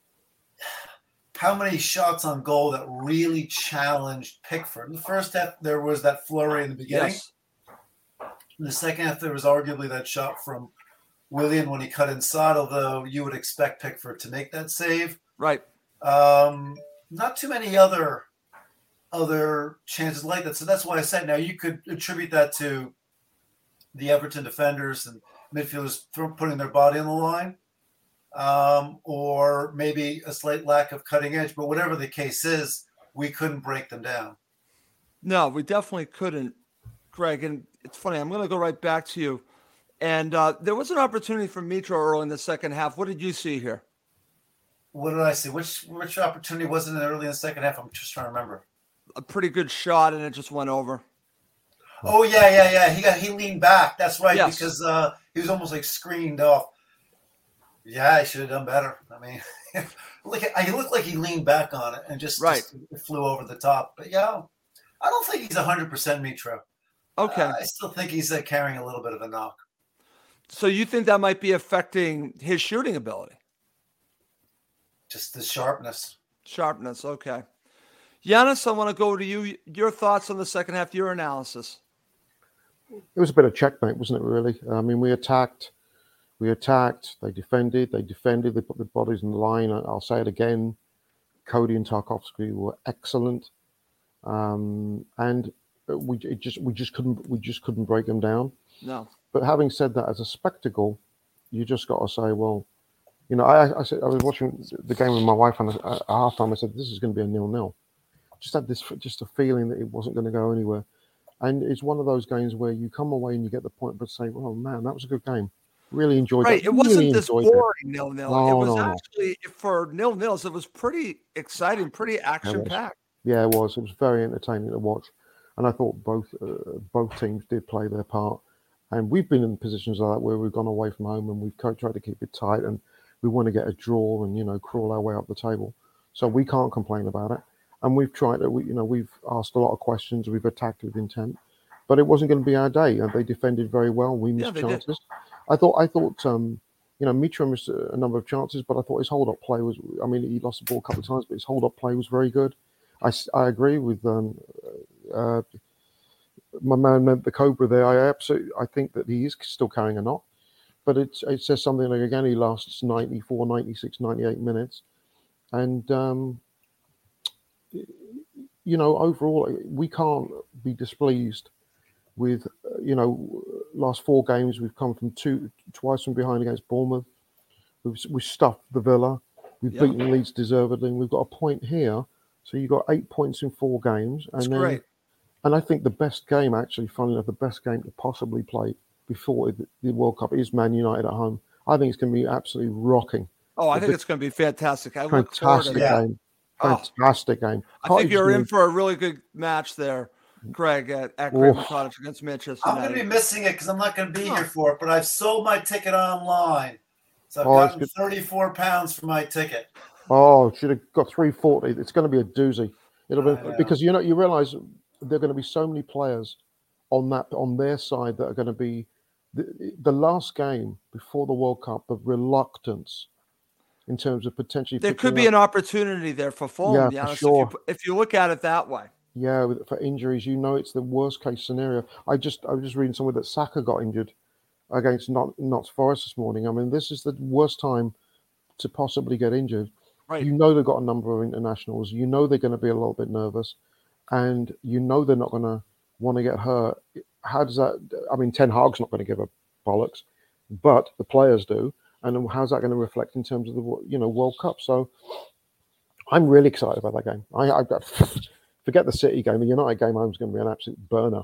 how many shots on goal that really challenged Pickford? In the first half, there was that flurry in the beginning. Yes. In the second half, there was arguably that shot from Willian when he cut inside, although you would expect Pickford to make that save. Right. Um, not too many other other chances like that. So that's why I said now you could attribute that to the Everton defenders and midfielders putting their body on the line, um, or maybe a slight lack of cutting edge. But whatever the case is, we couldn't break them down. No, we definitely couldn't, Greg. And it's funny. I'm going to go right back to you. And uh, there was an opportunity for Mitro early in the second half. What did you see here? What did I see? Which which opportunity was it early in the second half? I'm just trying to remember. A pretty good shot, and it just went over. Oh yeah, yeah, yeah. He got he leaned back. That's right, yes. because uh, he was almost like screened off. Yeah, he should have done better. I mean, look, at, he looked like he leaned back on it and just, right. just flew over the top. But yeah, I don't think he's one hundred percent Mitro. Okay, uh, I still think he's uh, carrying a little bit of a knock. So you think that might be affecting his shooting ability? Just the sharpness. Sharpness. Okay. Giannis, I want to go to you. Your thoughts on the second half, your analysis. It was a bit of checkmate, wasn't it, really? I mean, we attacked, we attacked, they defended, they defended, they put their bodies in the line. I'll say it again, Cody and Tarkowski were excellent. Um, and we it just we just couldn't we just couldn't break them down. No. But having said that, as a spectacle, you just got to say, well, you know, I, I said I was watching the game with my wife, and at halftime I said, this is going to be a nil-nil. Just had this, just a feeling that it wasn't going to go anywhere. And it's one of those games where you come away and you get the point, but say, oh man, that was a good game. Really enjoyed right. it. It wasn't really this boring nil-nil. No, it was no, actually, no. for nil-nils, it was pretty exciting, pretty action-packed. Yeah, it was. It was very entertaining to watch. And I thought both uh, both teams did play their part. And we've been in positions like that where we've gone away from home and we've tried to keep it tight and we want to get a draw and, you know, crawl our way up the table. So we can't complain about it. And we've tried to, we, you know, we've asked a lot of questions. We've attacked with intent, but it wasn't going to be our day. And they defended very well. We missed yeah, chances. Did. I thought, I thought, um, you know, Mitro missed a number of chances, but I thought his hold-up play was, I mean, he lost the ball a couple of times, but his hold-up play was very good. I, I agree with um, uh, my man, the Cobra there. I absolutely, I think that he is still carrying a knock, but it, it says something like, again, he lasts ninety-four, ninety-six, ninety-eight minutes. And, um, you know, overall, we can't be displeased with, you know, last four games. We've come from two, twice from behind against Bournemouth. We've, we've stuffed the Villa. We've yeah. beaten Leeds deservedly. And we've got a point here. So you got eight points in four games. And That's then, great. And I think the best game, actually, funnily enough, the best game to possibly play before the World Cup is Man United at home. I think it's going to be absolutely rocking. Oh, I think it's going to be fantastic. I look forward to that. Game. Fantastic oh, game. I think you're in for a really good match there, Greg, at, at Craven Cottage against Manchester United. I'm going to be missing it because I'm not going to be oh. here for it, but I've sold my ticket online. So I've oh, gotten thirty-four pounds for my ticket. Oh, should have got three forty. It's going to be a doozy. It'll be know. Because you know you realize there are going to be so many players on that on their side that are going to be the, the last game before the World Cup. The reluctance in terms of potentially there could be up. an opportunity there for Fulham. Yeah, to be for honest, sure. if you, if you look at it that way. Yeah, with, for injuries, you know it's the worst case scenario. I just I was just reading somewhere that Saka got injured against Not, Notts Forest this morning. I mean, this is the worst time to possibly get injured. Right. You know they've got a number of internationals. You know they're going to be a little bit nervous, and you know they're not going to want to get hurt. How does that? I mean, Ten Hag's not going to give a bollocks, but the players do. And how's that going to reflect in terms of the you know World Cup? So I'm really excited about that game. I, I forget the City game. The United game home is going to be an absolute burner.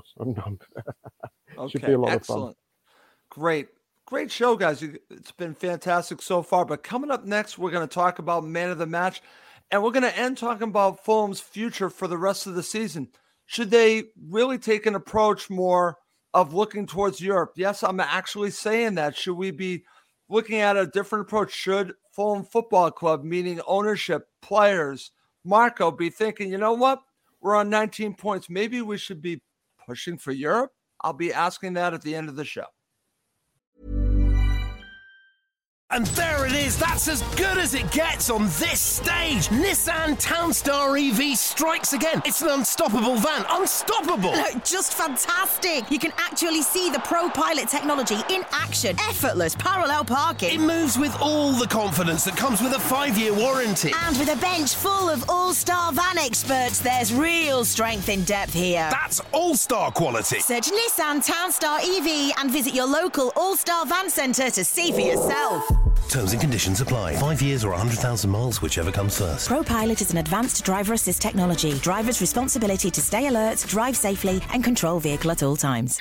Okay, should be a lot excellent. of fun. Great. Great show, guys. It's been fantastic so far. But coming up next, we're going to talk about man of the match. And we're going to end talking about Fulham's future for the rest of the season. Should they really take an approach more of looking towards Europe? Yes, I'm actually saying that. Should we be looking at a different approach? Should Fulham Football Club, meaning ownership, players, Marco, be thinking, you know what? We're on nineteen points. Maybe we should be pushing for Europe? I'll be asking that at the end of the show. And there it is, that's as good as it gets on this stage. Nissan Townstar E V strikes again. It's an unstoppable van, unstoppable. Just fantastic. You can actually see the Pro Pilot technology in action. Effortless parallel parking. It moves with all the confidence that comes with a five-year warranty. And with a bench full of all-star van experts, there's real strength in depth here. That's all-star quality. Search Nissan Townstar E V and visit your local all-star van centre to see for yourself. Terms and conditions apply. Five years or one hundred thousand miles, whichever comes first. Pro Pilot is an advanced driver assist technology. Driver's responsibility to stay alert, drive safely, and control vehicle at all times.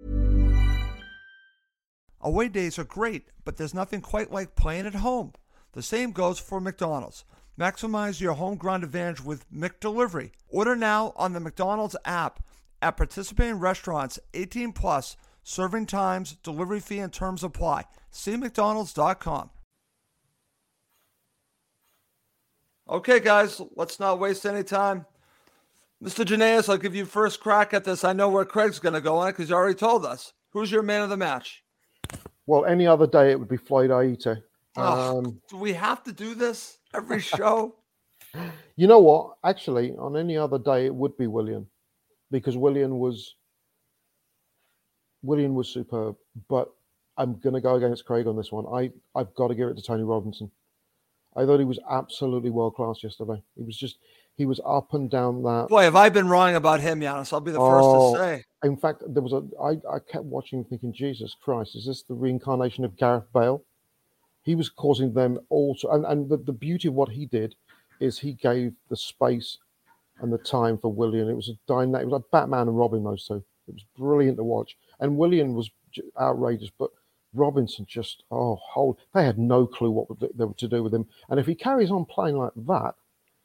Away days are great, but there's nothing quite like playing at home. The same goes for McDonald's. Maximize your home ground advantage with McDelivery. Order now on the McDonald's app. At participating restaurants, eighteen plus, serving times, delivery fee, and terms apply. See mcdonalds dot com. Okay, guys, let's not waste any time. Mister Janaeus, I'll give you first crack at this. I know where Craig's going to go on it because you already told us. Who's your man of the match? Well, any other day it would be Floyd Aita. Oh, Um, do we have to do this every show? you know what? Actually, on any other day it would be Willian, because Willian was Willian was superb. But I'm going to go against Craig on this one. I I've got to give it to Tony Robinson. I thought he was absolutely world class yesterday. He was just, he was up and down that. Boy, have I been wrong about him, Giannis. I'll be the first Oh, to say. In fact, there was a, I, I kept watching thinking, Jesus Christ, is this the reincarnation of Gareth Bale? He was causing them all to, and, and the, the beauty of what he did is he gave the space and the time for Willian. It was a dynamic, it was like Batman and Robin, those two. It was brilliant to watch. And Willian was j- outrageous, but Robinson just, oh, hold. They had no clue what they were to do with him. And if he carries on playing like that,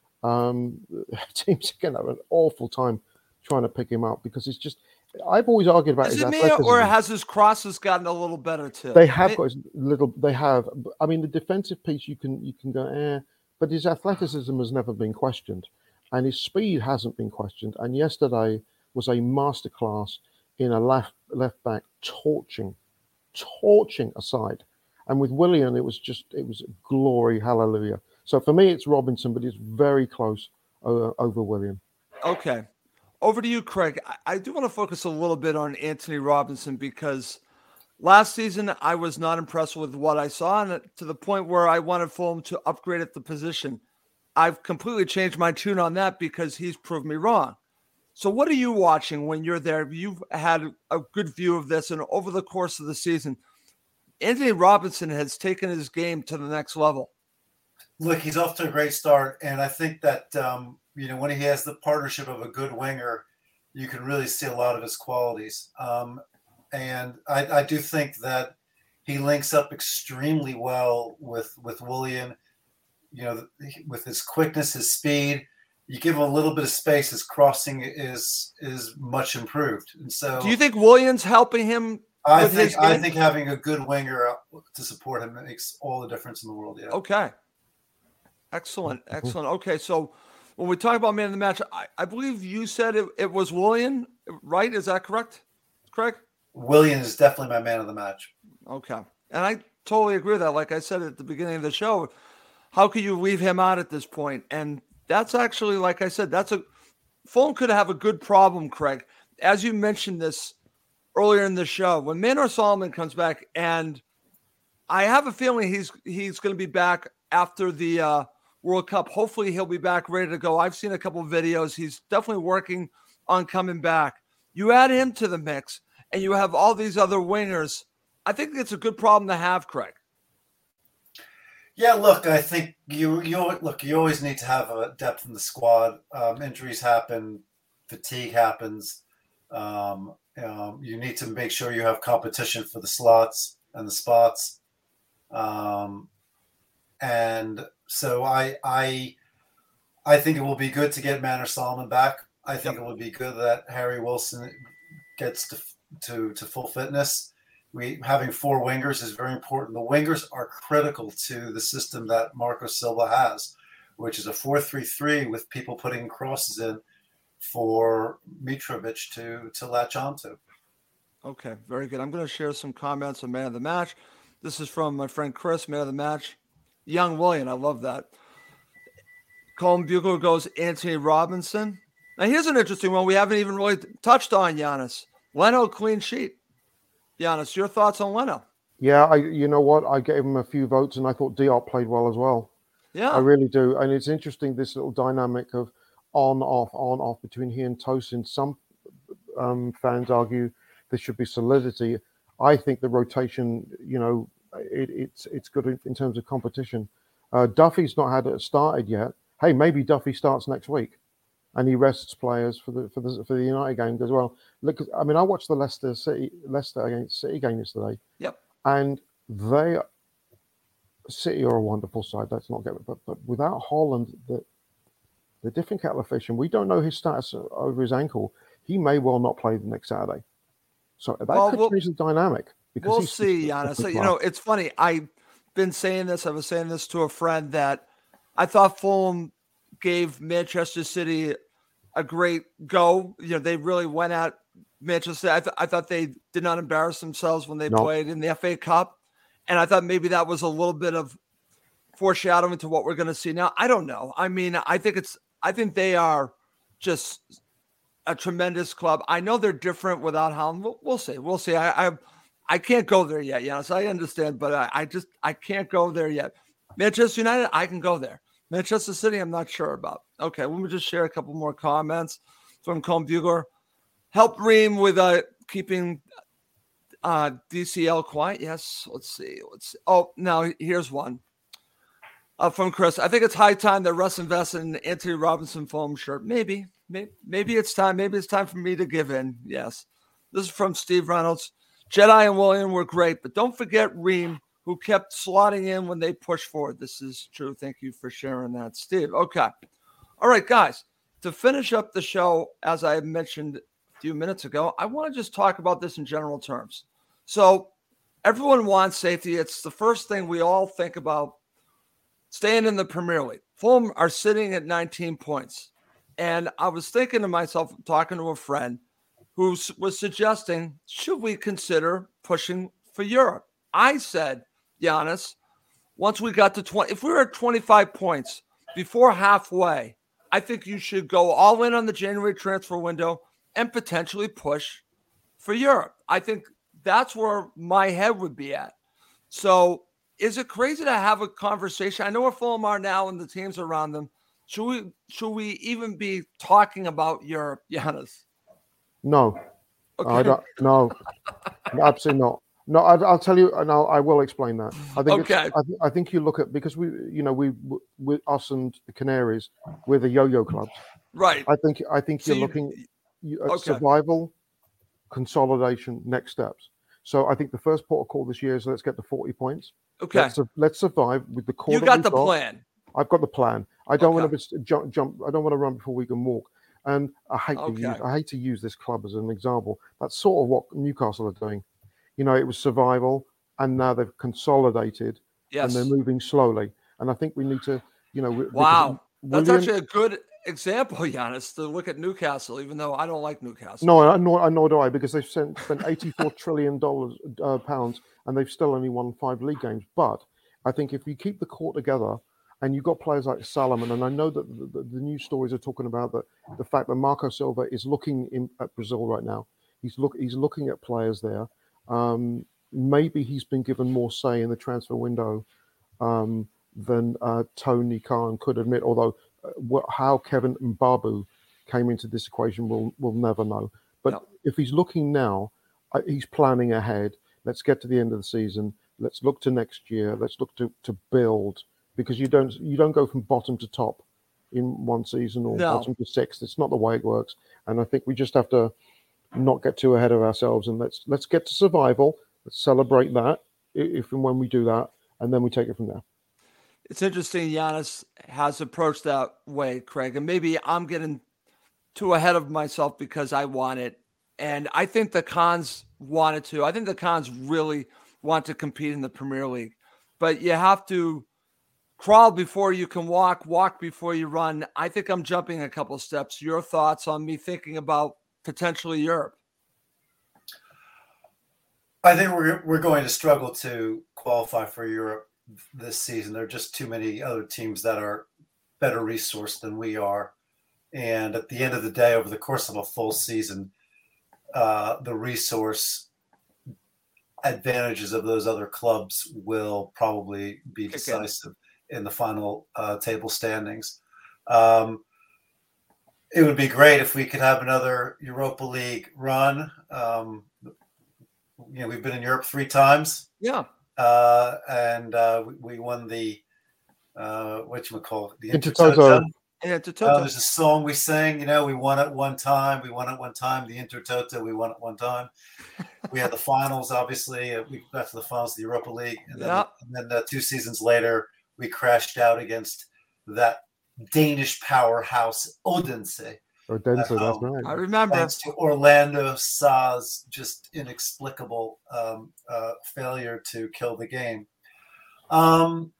um, teams are going to have an awful time trying to pick him up, because it's just, I've always argued about Is his it me, athleticism. or has his crosses gotten a little better too? They have It- got his little, they have. I mean, the defensive piece, you can you can go, eh, but his athleticism has never been questioned, and his speed hasn't been questioned. And yesterday was a masterclass in a left left back torching, torching aside. And with Willian, it was just, it was glory, hallelujah. So for me, it's Robinson, but it's very close uh, over Willian. Okay. Over to you, Craig. I, I do want to focus a little bit on Anthony Robinson, because last season I was not impressed with what I saw, and to the point where I wanted Fulham to upgrade at the position. I've completely changed my tune on that because he's proved me wrong. So what are you watching when you're there? You've had a good view of this, and over the course of the season, Anthony Robinson has taken his game to the next level. Look, he's off to a great start, and I think that um, you know, when he has the partnership of a good winger, you can really see a lot of his qualities. Um, and I, I do think that he links up extremely well with with Willian. You know, with his quickness, his speed. You give him a little bit of space, his crossing is is much improved. And so, do you think Willian's helping him? I with think his I game? think having a good winger to support him makes all the difference in the world. Yeah. Okay. Excellent. Excellent. Okay. So when we talk about man of the match, I, I believe you said it, it was Willian, right? Is that correct, Craig? Willian is definitely my man of the match. Okay. And I totally agree with that. Like I said at the beginning of the show, how could you leave him out at this point? And that's actually, like I said, that's a Fulham could have a good problem, Craig. As you mentioned this earlier in the show, when Manor Solomon comes back, and I have a feeling he's he's going to be back after the uh, World Cup. Hopefully he'll be back ready to go. I've seen a couple of videos. He's definitely working on coming back. You add him to the mix, and you have all these other wingers. I think it's a good problem to have, Craig. Yeah, look, I think you you look. You always need to have a depth in the squad. Um, injuries happen, fatigue happens. Um, um, you need to make sure you have competition for the slots and the spots. Um, and so I I I think it will be good to get Manor Solomon back. I think yep. it will be good that Harry Wilson gets to to to full fitness. We having four wingers is very important. The wingers are critical to the system that Marco Silva has, which is a four three three with people putting crosses in for Mitrovic to to latch onto. Okay, very good. I'm going to share some comments on man of the match. This is from my friend Chris, man of the match. Young William, I love that. Colin Bugler goes Anthony Robinson. Now, here's an interesting one we haven't even really touched on, Giannis. Leno, clean sheet. Giannis, your thoughts on Leno? Yeah, I, you know what? I gave him a few votes, and I thought Diop played well as well. Yeah. I really do. And it's interesting, this little dynamic of on, off, on, off between he and Tosin. Some um, fans argue there should be solidity. I think the rotation, you know, it, it's it's good in terms of competition. Uh, Duffy's not had it started yet. Hey, maybe Duffy starts next week, and he rests players for the for the for the United game as well. Look, I mean, I watched the Leicester City Leicester against City game yesterday. Yep. And they City are a wonderful side. Let's not get it, but but without Haaland, the the different kettle of fish, and we don't know his status over his ankle. He may well not play the next Saturday. So that well, could we'll, change the dynamic. Because we'll see, Giannis. So, you know, it's funny. I've been saying this. I was saying this to a friend that I thought Fulham gave Manchester City a great go. You know, they really went at Manchester. I, th- I thought they did not embarrass themselves when they no. played in the F A Cup. And I thought maybe that was a little bit of foreshadowing to what we're going to see now. I don't know. I mean, I think it's, I think they are just a tremendous club. I know they're different without Haaland. We'll, we'll see. We'll see. I, I, I can't go there yet. Yes, I understand, but I, I just, I can't go there yet. Manchester United, I can go there. Manchester City, I'm not sure about. Okay, let me just share a couple more comments from Colin Bugler. Help Ream with uh, keeping uh, D C L quiet. Yes, let's see. Let's see. Oh, now here's one uh, from Chris. I think it's high time that Russ invested in an Anthony Robinson foam shirt. Maybe, maybe, maybe it's time. Maybe it's time for me to give in. Yes. This is from Steve Reynolds. Jedi and William were great, but don't forget Ream, who kept slotting in when they pushed forward. This is true. Thank you for sharing that, Steve. Okay. All right, guys. To finish up the show, as I mentioned a few minutes ago, I want to just talk about this in general terms. So everyone wants safety. It's the first thing we all think about staying in the Premier League. Fulham are sitting at nineteen points. And I was thinking to myself, talking to a friend, who was suggesting, should we consider pushing for Europe? I said, Giannis, once we got to twenty, if we were at twenty-five points before halfway, I think you should go all in on the January transfer window and potentially push for Europe. I think that's where my head would be at. So is it crazy to have a conversation? I know where Fulham are now and the teams around them. Should we, should we even be talking about Europe, Giannis? No, okay. I don't. No, absolutely not. No, I, I'll tell you, and I'll, I will explain that. I think. Okay. It's, I, th- I think you look at because we, you know, we, we, us and the Canaries, we're the yo-yo clubs. Right. I think. I think So you're you- looking you, at okay. survival, consolidation, next steps. So I think the first port of call this year is let's get to forty points. Okay. Let's, let's survive with the core. You that got we've the plan. I've got the plan. I don't Okay. want to jump, jump. I don't want to run before we can walk. And I hate Okay. to use. I hate to use this club as an example. That's sort of what Newcastle are doing. You know, it was survival, and now they've consolidated, Yes. and they're moving slowly. And I think we need to, you know, because Wow. That's William- actually a good example, Giannis, to look at Newcastle, even though I don't like Newcastle. No, I nor, nor do I, because they've spent, spent eighty-four trillion dollars uh, pounds, and they've still only won five league games. But I think if you keep the core together, and you've got players like Salomon, and I know that the, the, the news stories are talking about that the fact that Marco Silva is looking in, at Brazil right now. He's look he's looking at players there. Um, maybe he's been given more say in the transfer window um, than uh, Tony Khan could admit. Although uh, what, how Kevin Mbabu came into this equation, we'll we'll never know. But No. if he's looking now, uh, he's planning ahead. Let's get to the end of the season. Let's look to next year. Let's look to to build. Because you don't you don't go from bottom to top in one season or No. bottom to sixth. It's not the way it works. And I think we just have to not get too ahead of ourselves, and let's let's get to survival. Let's celebrate that if and when we do that, and then we take it from there. It's interesting Giannis has approached that way, Craig, and maybe I'm getting too ahead of myself because I want it. And I think the Cons wanted to. I think the Cons really want to compete in the Premier League. But you have to crawl before you can walk, walk before you run. I think I'm jumping a couple steps. Your thoughts on me thinking about potentially Europe? I think we're we're going to struggle to qualify for Europe this season. There are just too many other teams that are better resourced than we are. And at the end of the day, over the course of a full season, uh, the resource advantages of those other clubs will probably be decisive in the final uh, table standings. Um, it would be great if we could have another Europa League run. Um, you know, we've been in Europe three times. Yeah. Uh, and uh, we, we won the, uh, whatchamacallit, the Intertoto. Yeah, it's a Uh, total. there's a song we sang, you know, we won it one time. We won it one time. The Intertoto, we won it one time. We had the finals, obviously. Uh, we got to the finals of the Europa League. And then, Yeah. and then uh, two seasons later, we crashed out against that Danish powerhouse, Odense. Odense, that's Um, right. I remember. Thanks to Orlando Sa's just inexplicable um, uh, failure to kill the game. Um,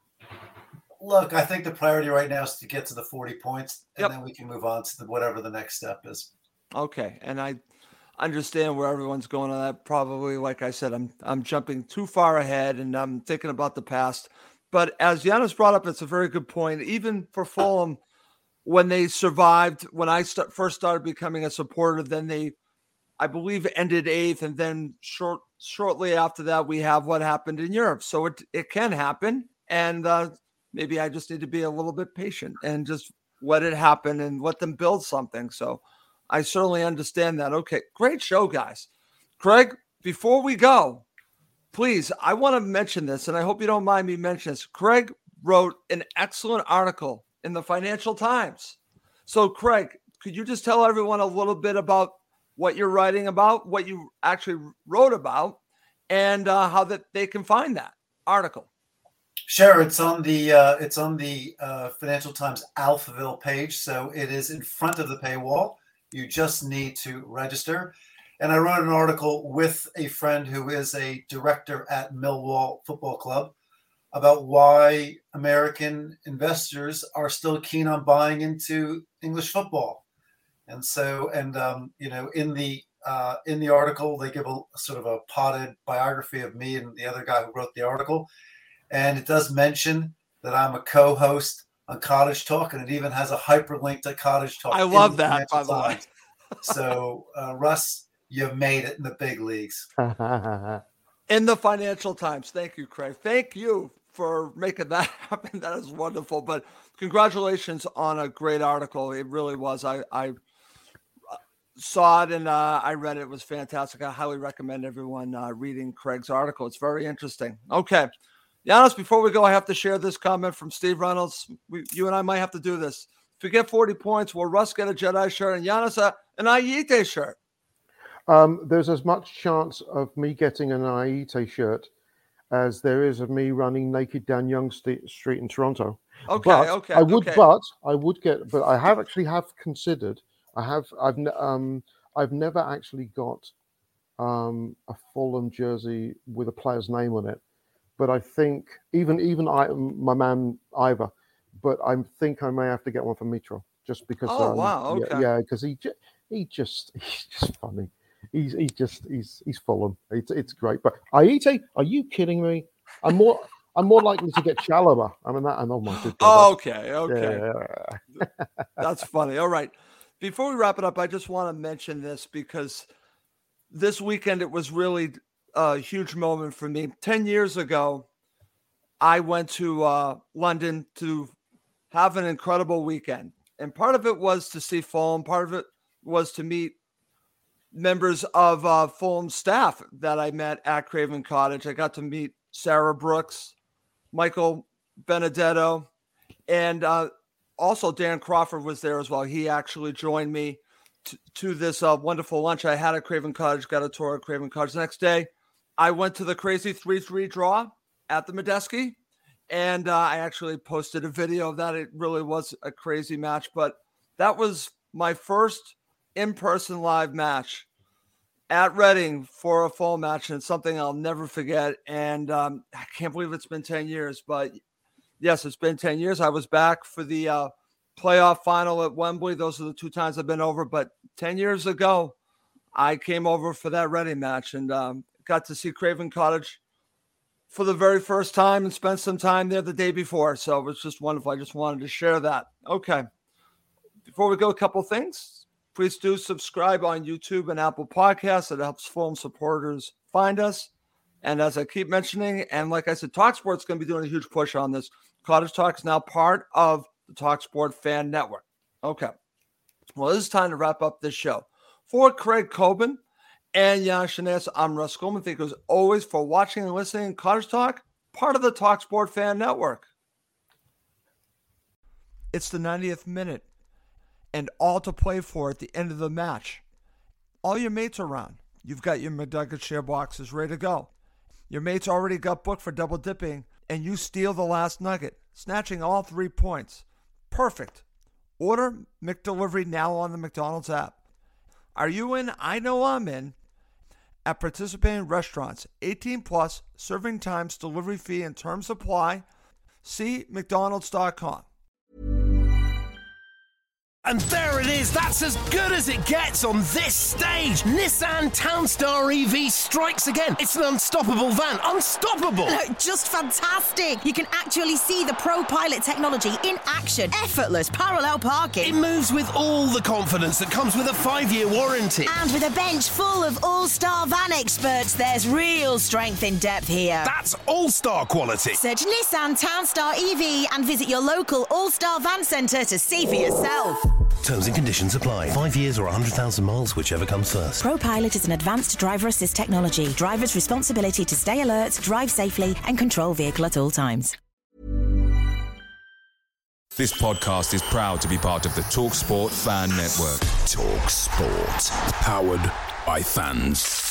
look, I think the priority right now is to get to the forty points, and Yep. then we can move on to the, whatever the next step is. Okay, and I understand where everyone's going on that. Probably, like I said, I'm I'm jumping too far ahead, and I'm thinking about the past. But as Giannis brought up, it's a very good point. Even for Fulham, when they survived, when I st- first started becoming a supporter, then they, I believe, ended eighth, and then short shortly after that, we have what happened in Europe. So it it can happen, and uh, maybe I just need to be a little bit patient and just let it happen and let them build something. So I certainly understand that. Okay, great show, guys. Craig, before we go, please, I want to mention this, and I hope you don't mind me mentioning this. Craig wrote an excellent article in the Financial Times. So, Craig, could you just tell everyone a little bit about what you're writing about, what you actually wrote about, and uh, how that they can find that article? Sure, it's on the uh, it's on the uh, Financial Times Alphaville page, so it is in front of the paywall. You just need to register. And I wrote an article with a friend who is a director at Millwall Football Club about why American investors are still keen on buying into English football. And so, and um, you know, in the uh, in the article, they give a sort of a potted biography of me and the other guy who wrote the article. And it does mention that I'm a co-host on Cottage Talk, and it even has a hyperlink to Cottage Talk. I in love the that, by Financial the way. Times. So, uh, Russ, you made it in the big leagues. In the Financial Times. Thank you, Craig. Thank you for making that happen. That is wonderful. But congratulations on a great article. It really was. I, I saw it and uh, I read it. It was fantastic. I highly recommend everyone uh, reading Craig's article. It's very interesting. Okay. Giannis, before we go, I have to share this comment from Steve Reynolds. We, you and I might have to do this. If we get forty points, will Russ get a Jedi shirt and Giannis a, an Aite shirt? Um, there's as much chance of me getting an Aite shirt as there is of me running naked down Yonge St- Street in Toronto. Okay, but okay. I would, okay. but I would get, but I have actually have considered. I have, I've, ne- um, I've never actually got um, a Fulham jersey with a player's name on it. But I think even even I, my man Ivor, but I think I may have to get one for Mitro just because. Oh um, wow! Okay. Yeah, because he ju- he just he's just funny. He's he's just he's he's Fulham. It's it's great. But Aite, are you kidding me? I'm more I'm more likely to get Chalobah. I mean that. I know my good. Oh, okay, okay. Yeah. That's funny. All right. Before we wrap it up, I just want to mention this because this weekend it was really a huge moment for me. Ten years ago, I went to uh, London to have an incredible weekend. And part of it was to see Fulham. Part of it was to meet members of uh, Fulham staff that I met at Craven Cottage. I got to meet Sarah Brooks, Michael Benedetto, and uh, also Dan Crawford was there as well. He actually joined me t- to this uh, wonderful lunch I had at Craven Cottage, got a tour of Craven Cottage. The next day, I went to the crazy three three draw at the Medeski, and uh, I actually posted a video of that. It really was a crazy match, but that was my first in-person live match at Reading for a full match, and it's something I'll never forget. And um, I can't believe it's been ten years, but yes, it's been ten years. I was back for the uh, playoff final at Wembley. Those are the two times I've been over, but ten years ago, I came over for that Reading match and um, got to see Craven Cottage for the very first time and spent some time there the day before. So it was just wonderful. I just wanted to share that. Okay. Before we go, a couple things. Please do subscribe on YouTube and Apple Podcasts. It helps Fulham supporters find us. And as I keep mentioning, and like I said, TalkSport's going to be doing a huge push on this. Cottage Talk is now part of the TalkSport Fan Network. Okay. Well, it is time to wrap up this show. For Craig Coben and Jan Shanez, I'm Russ Goldman. Thank you as always for watching and listening. Cottage Talk, part of the TalkSport Fan Network. It's the ninetieth minute, and all to play for at the end of the match. All your mates are around. You've got your McNugget share boxes ready to go. Your mates already got booked for double dipping, and you steal the last nugget, snatching all three points. Perfect. Order McDelivery now on the McDonald's app. Are you in? I know I'm in. At participating restaurants, eighteen plus, serving times, delivery fee, and terms apply. See mcdonalds dot com. And there it is. That's as good as it gets on this stage. Nissan Townstar E V strikes again. It's an unstoppable van. Unstoppable. Look, just fantastic. You can actually see the Pro Pilot technology in action. Effortless parallel parking. It moves with all the confidence that comes with a five-year warranty. And with a bench full of all-star van experts, there's real strength in depth here. That's all-star quality. Search Nissan Townstar E V and visit your local all-star van centre to see for yourself. Terms and conditions apply. Five years or one hundred thousand miles, whichever comes first. ProPilot is an advanced driver assist technology. Driver's responsibility to stay alert, drive safely, and control vehicle at all times. This podcast is proud to be part of the TalkSport Fan Network. TalkSport. Powered by fans.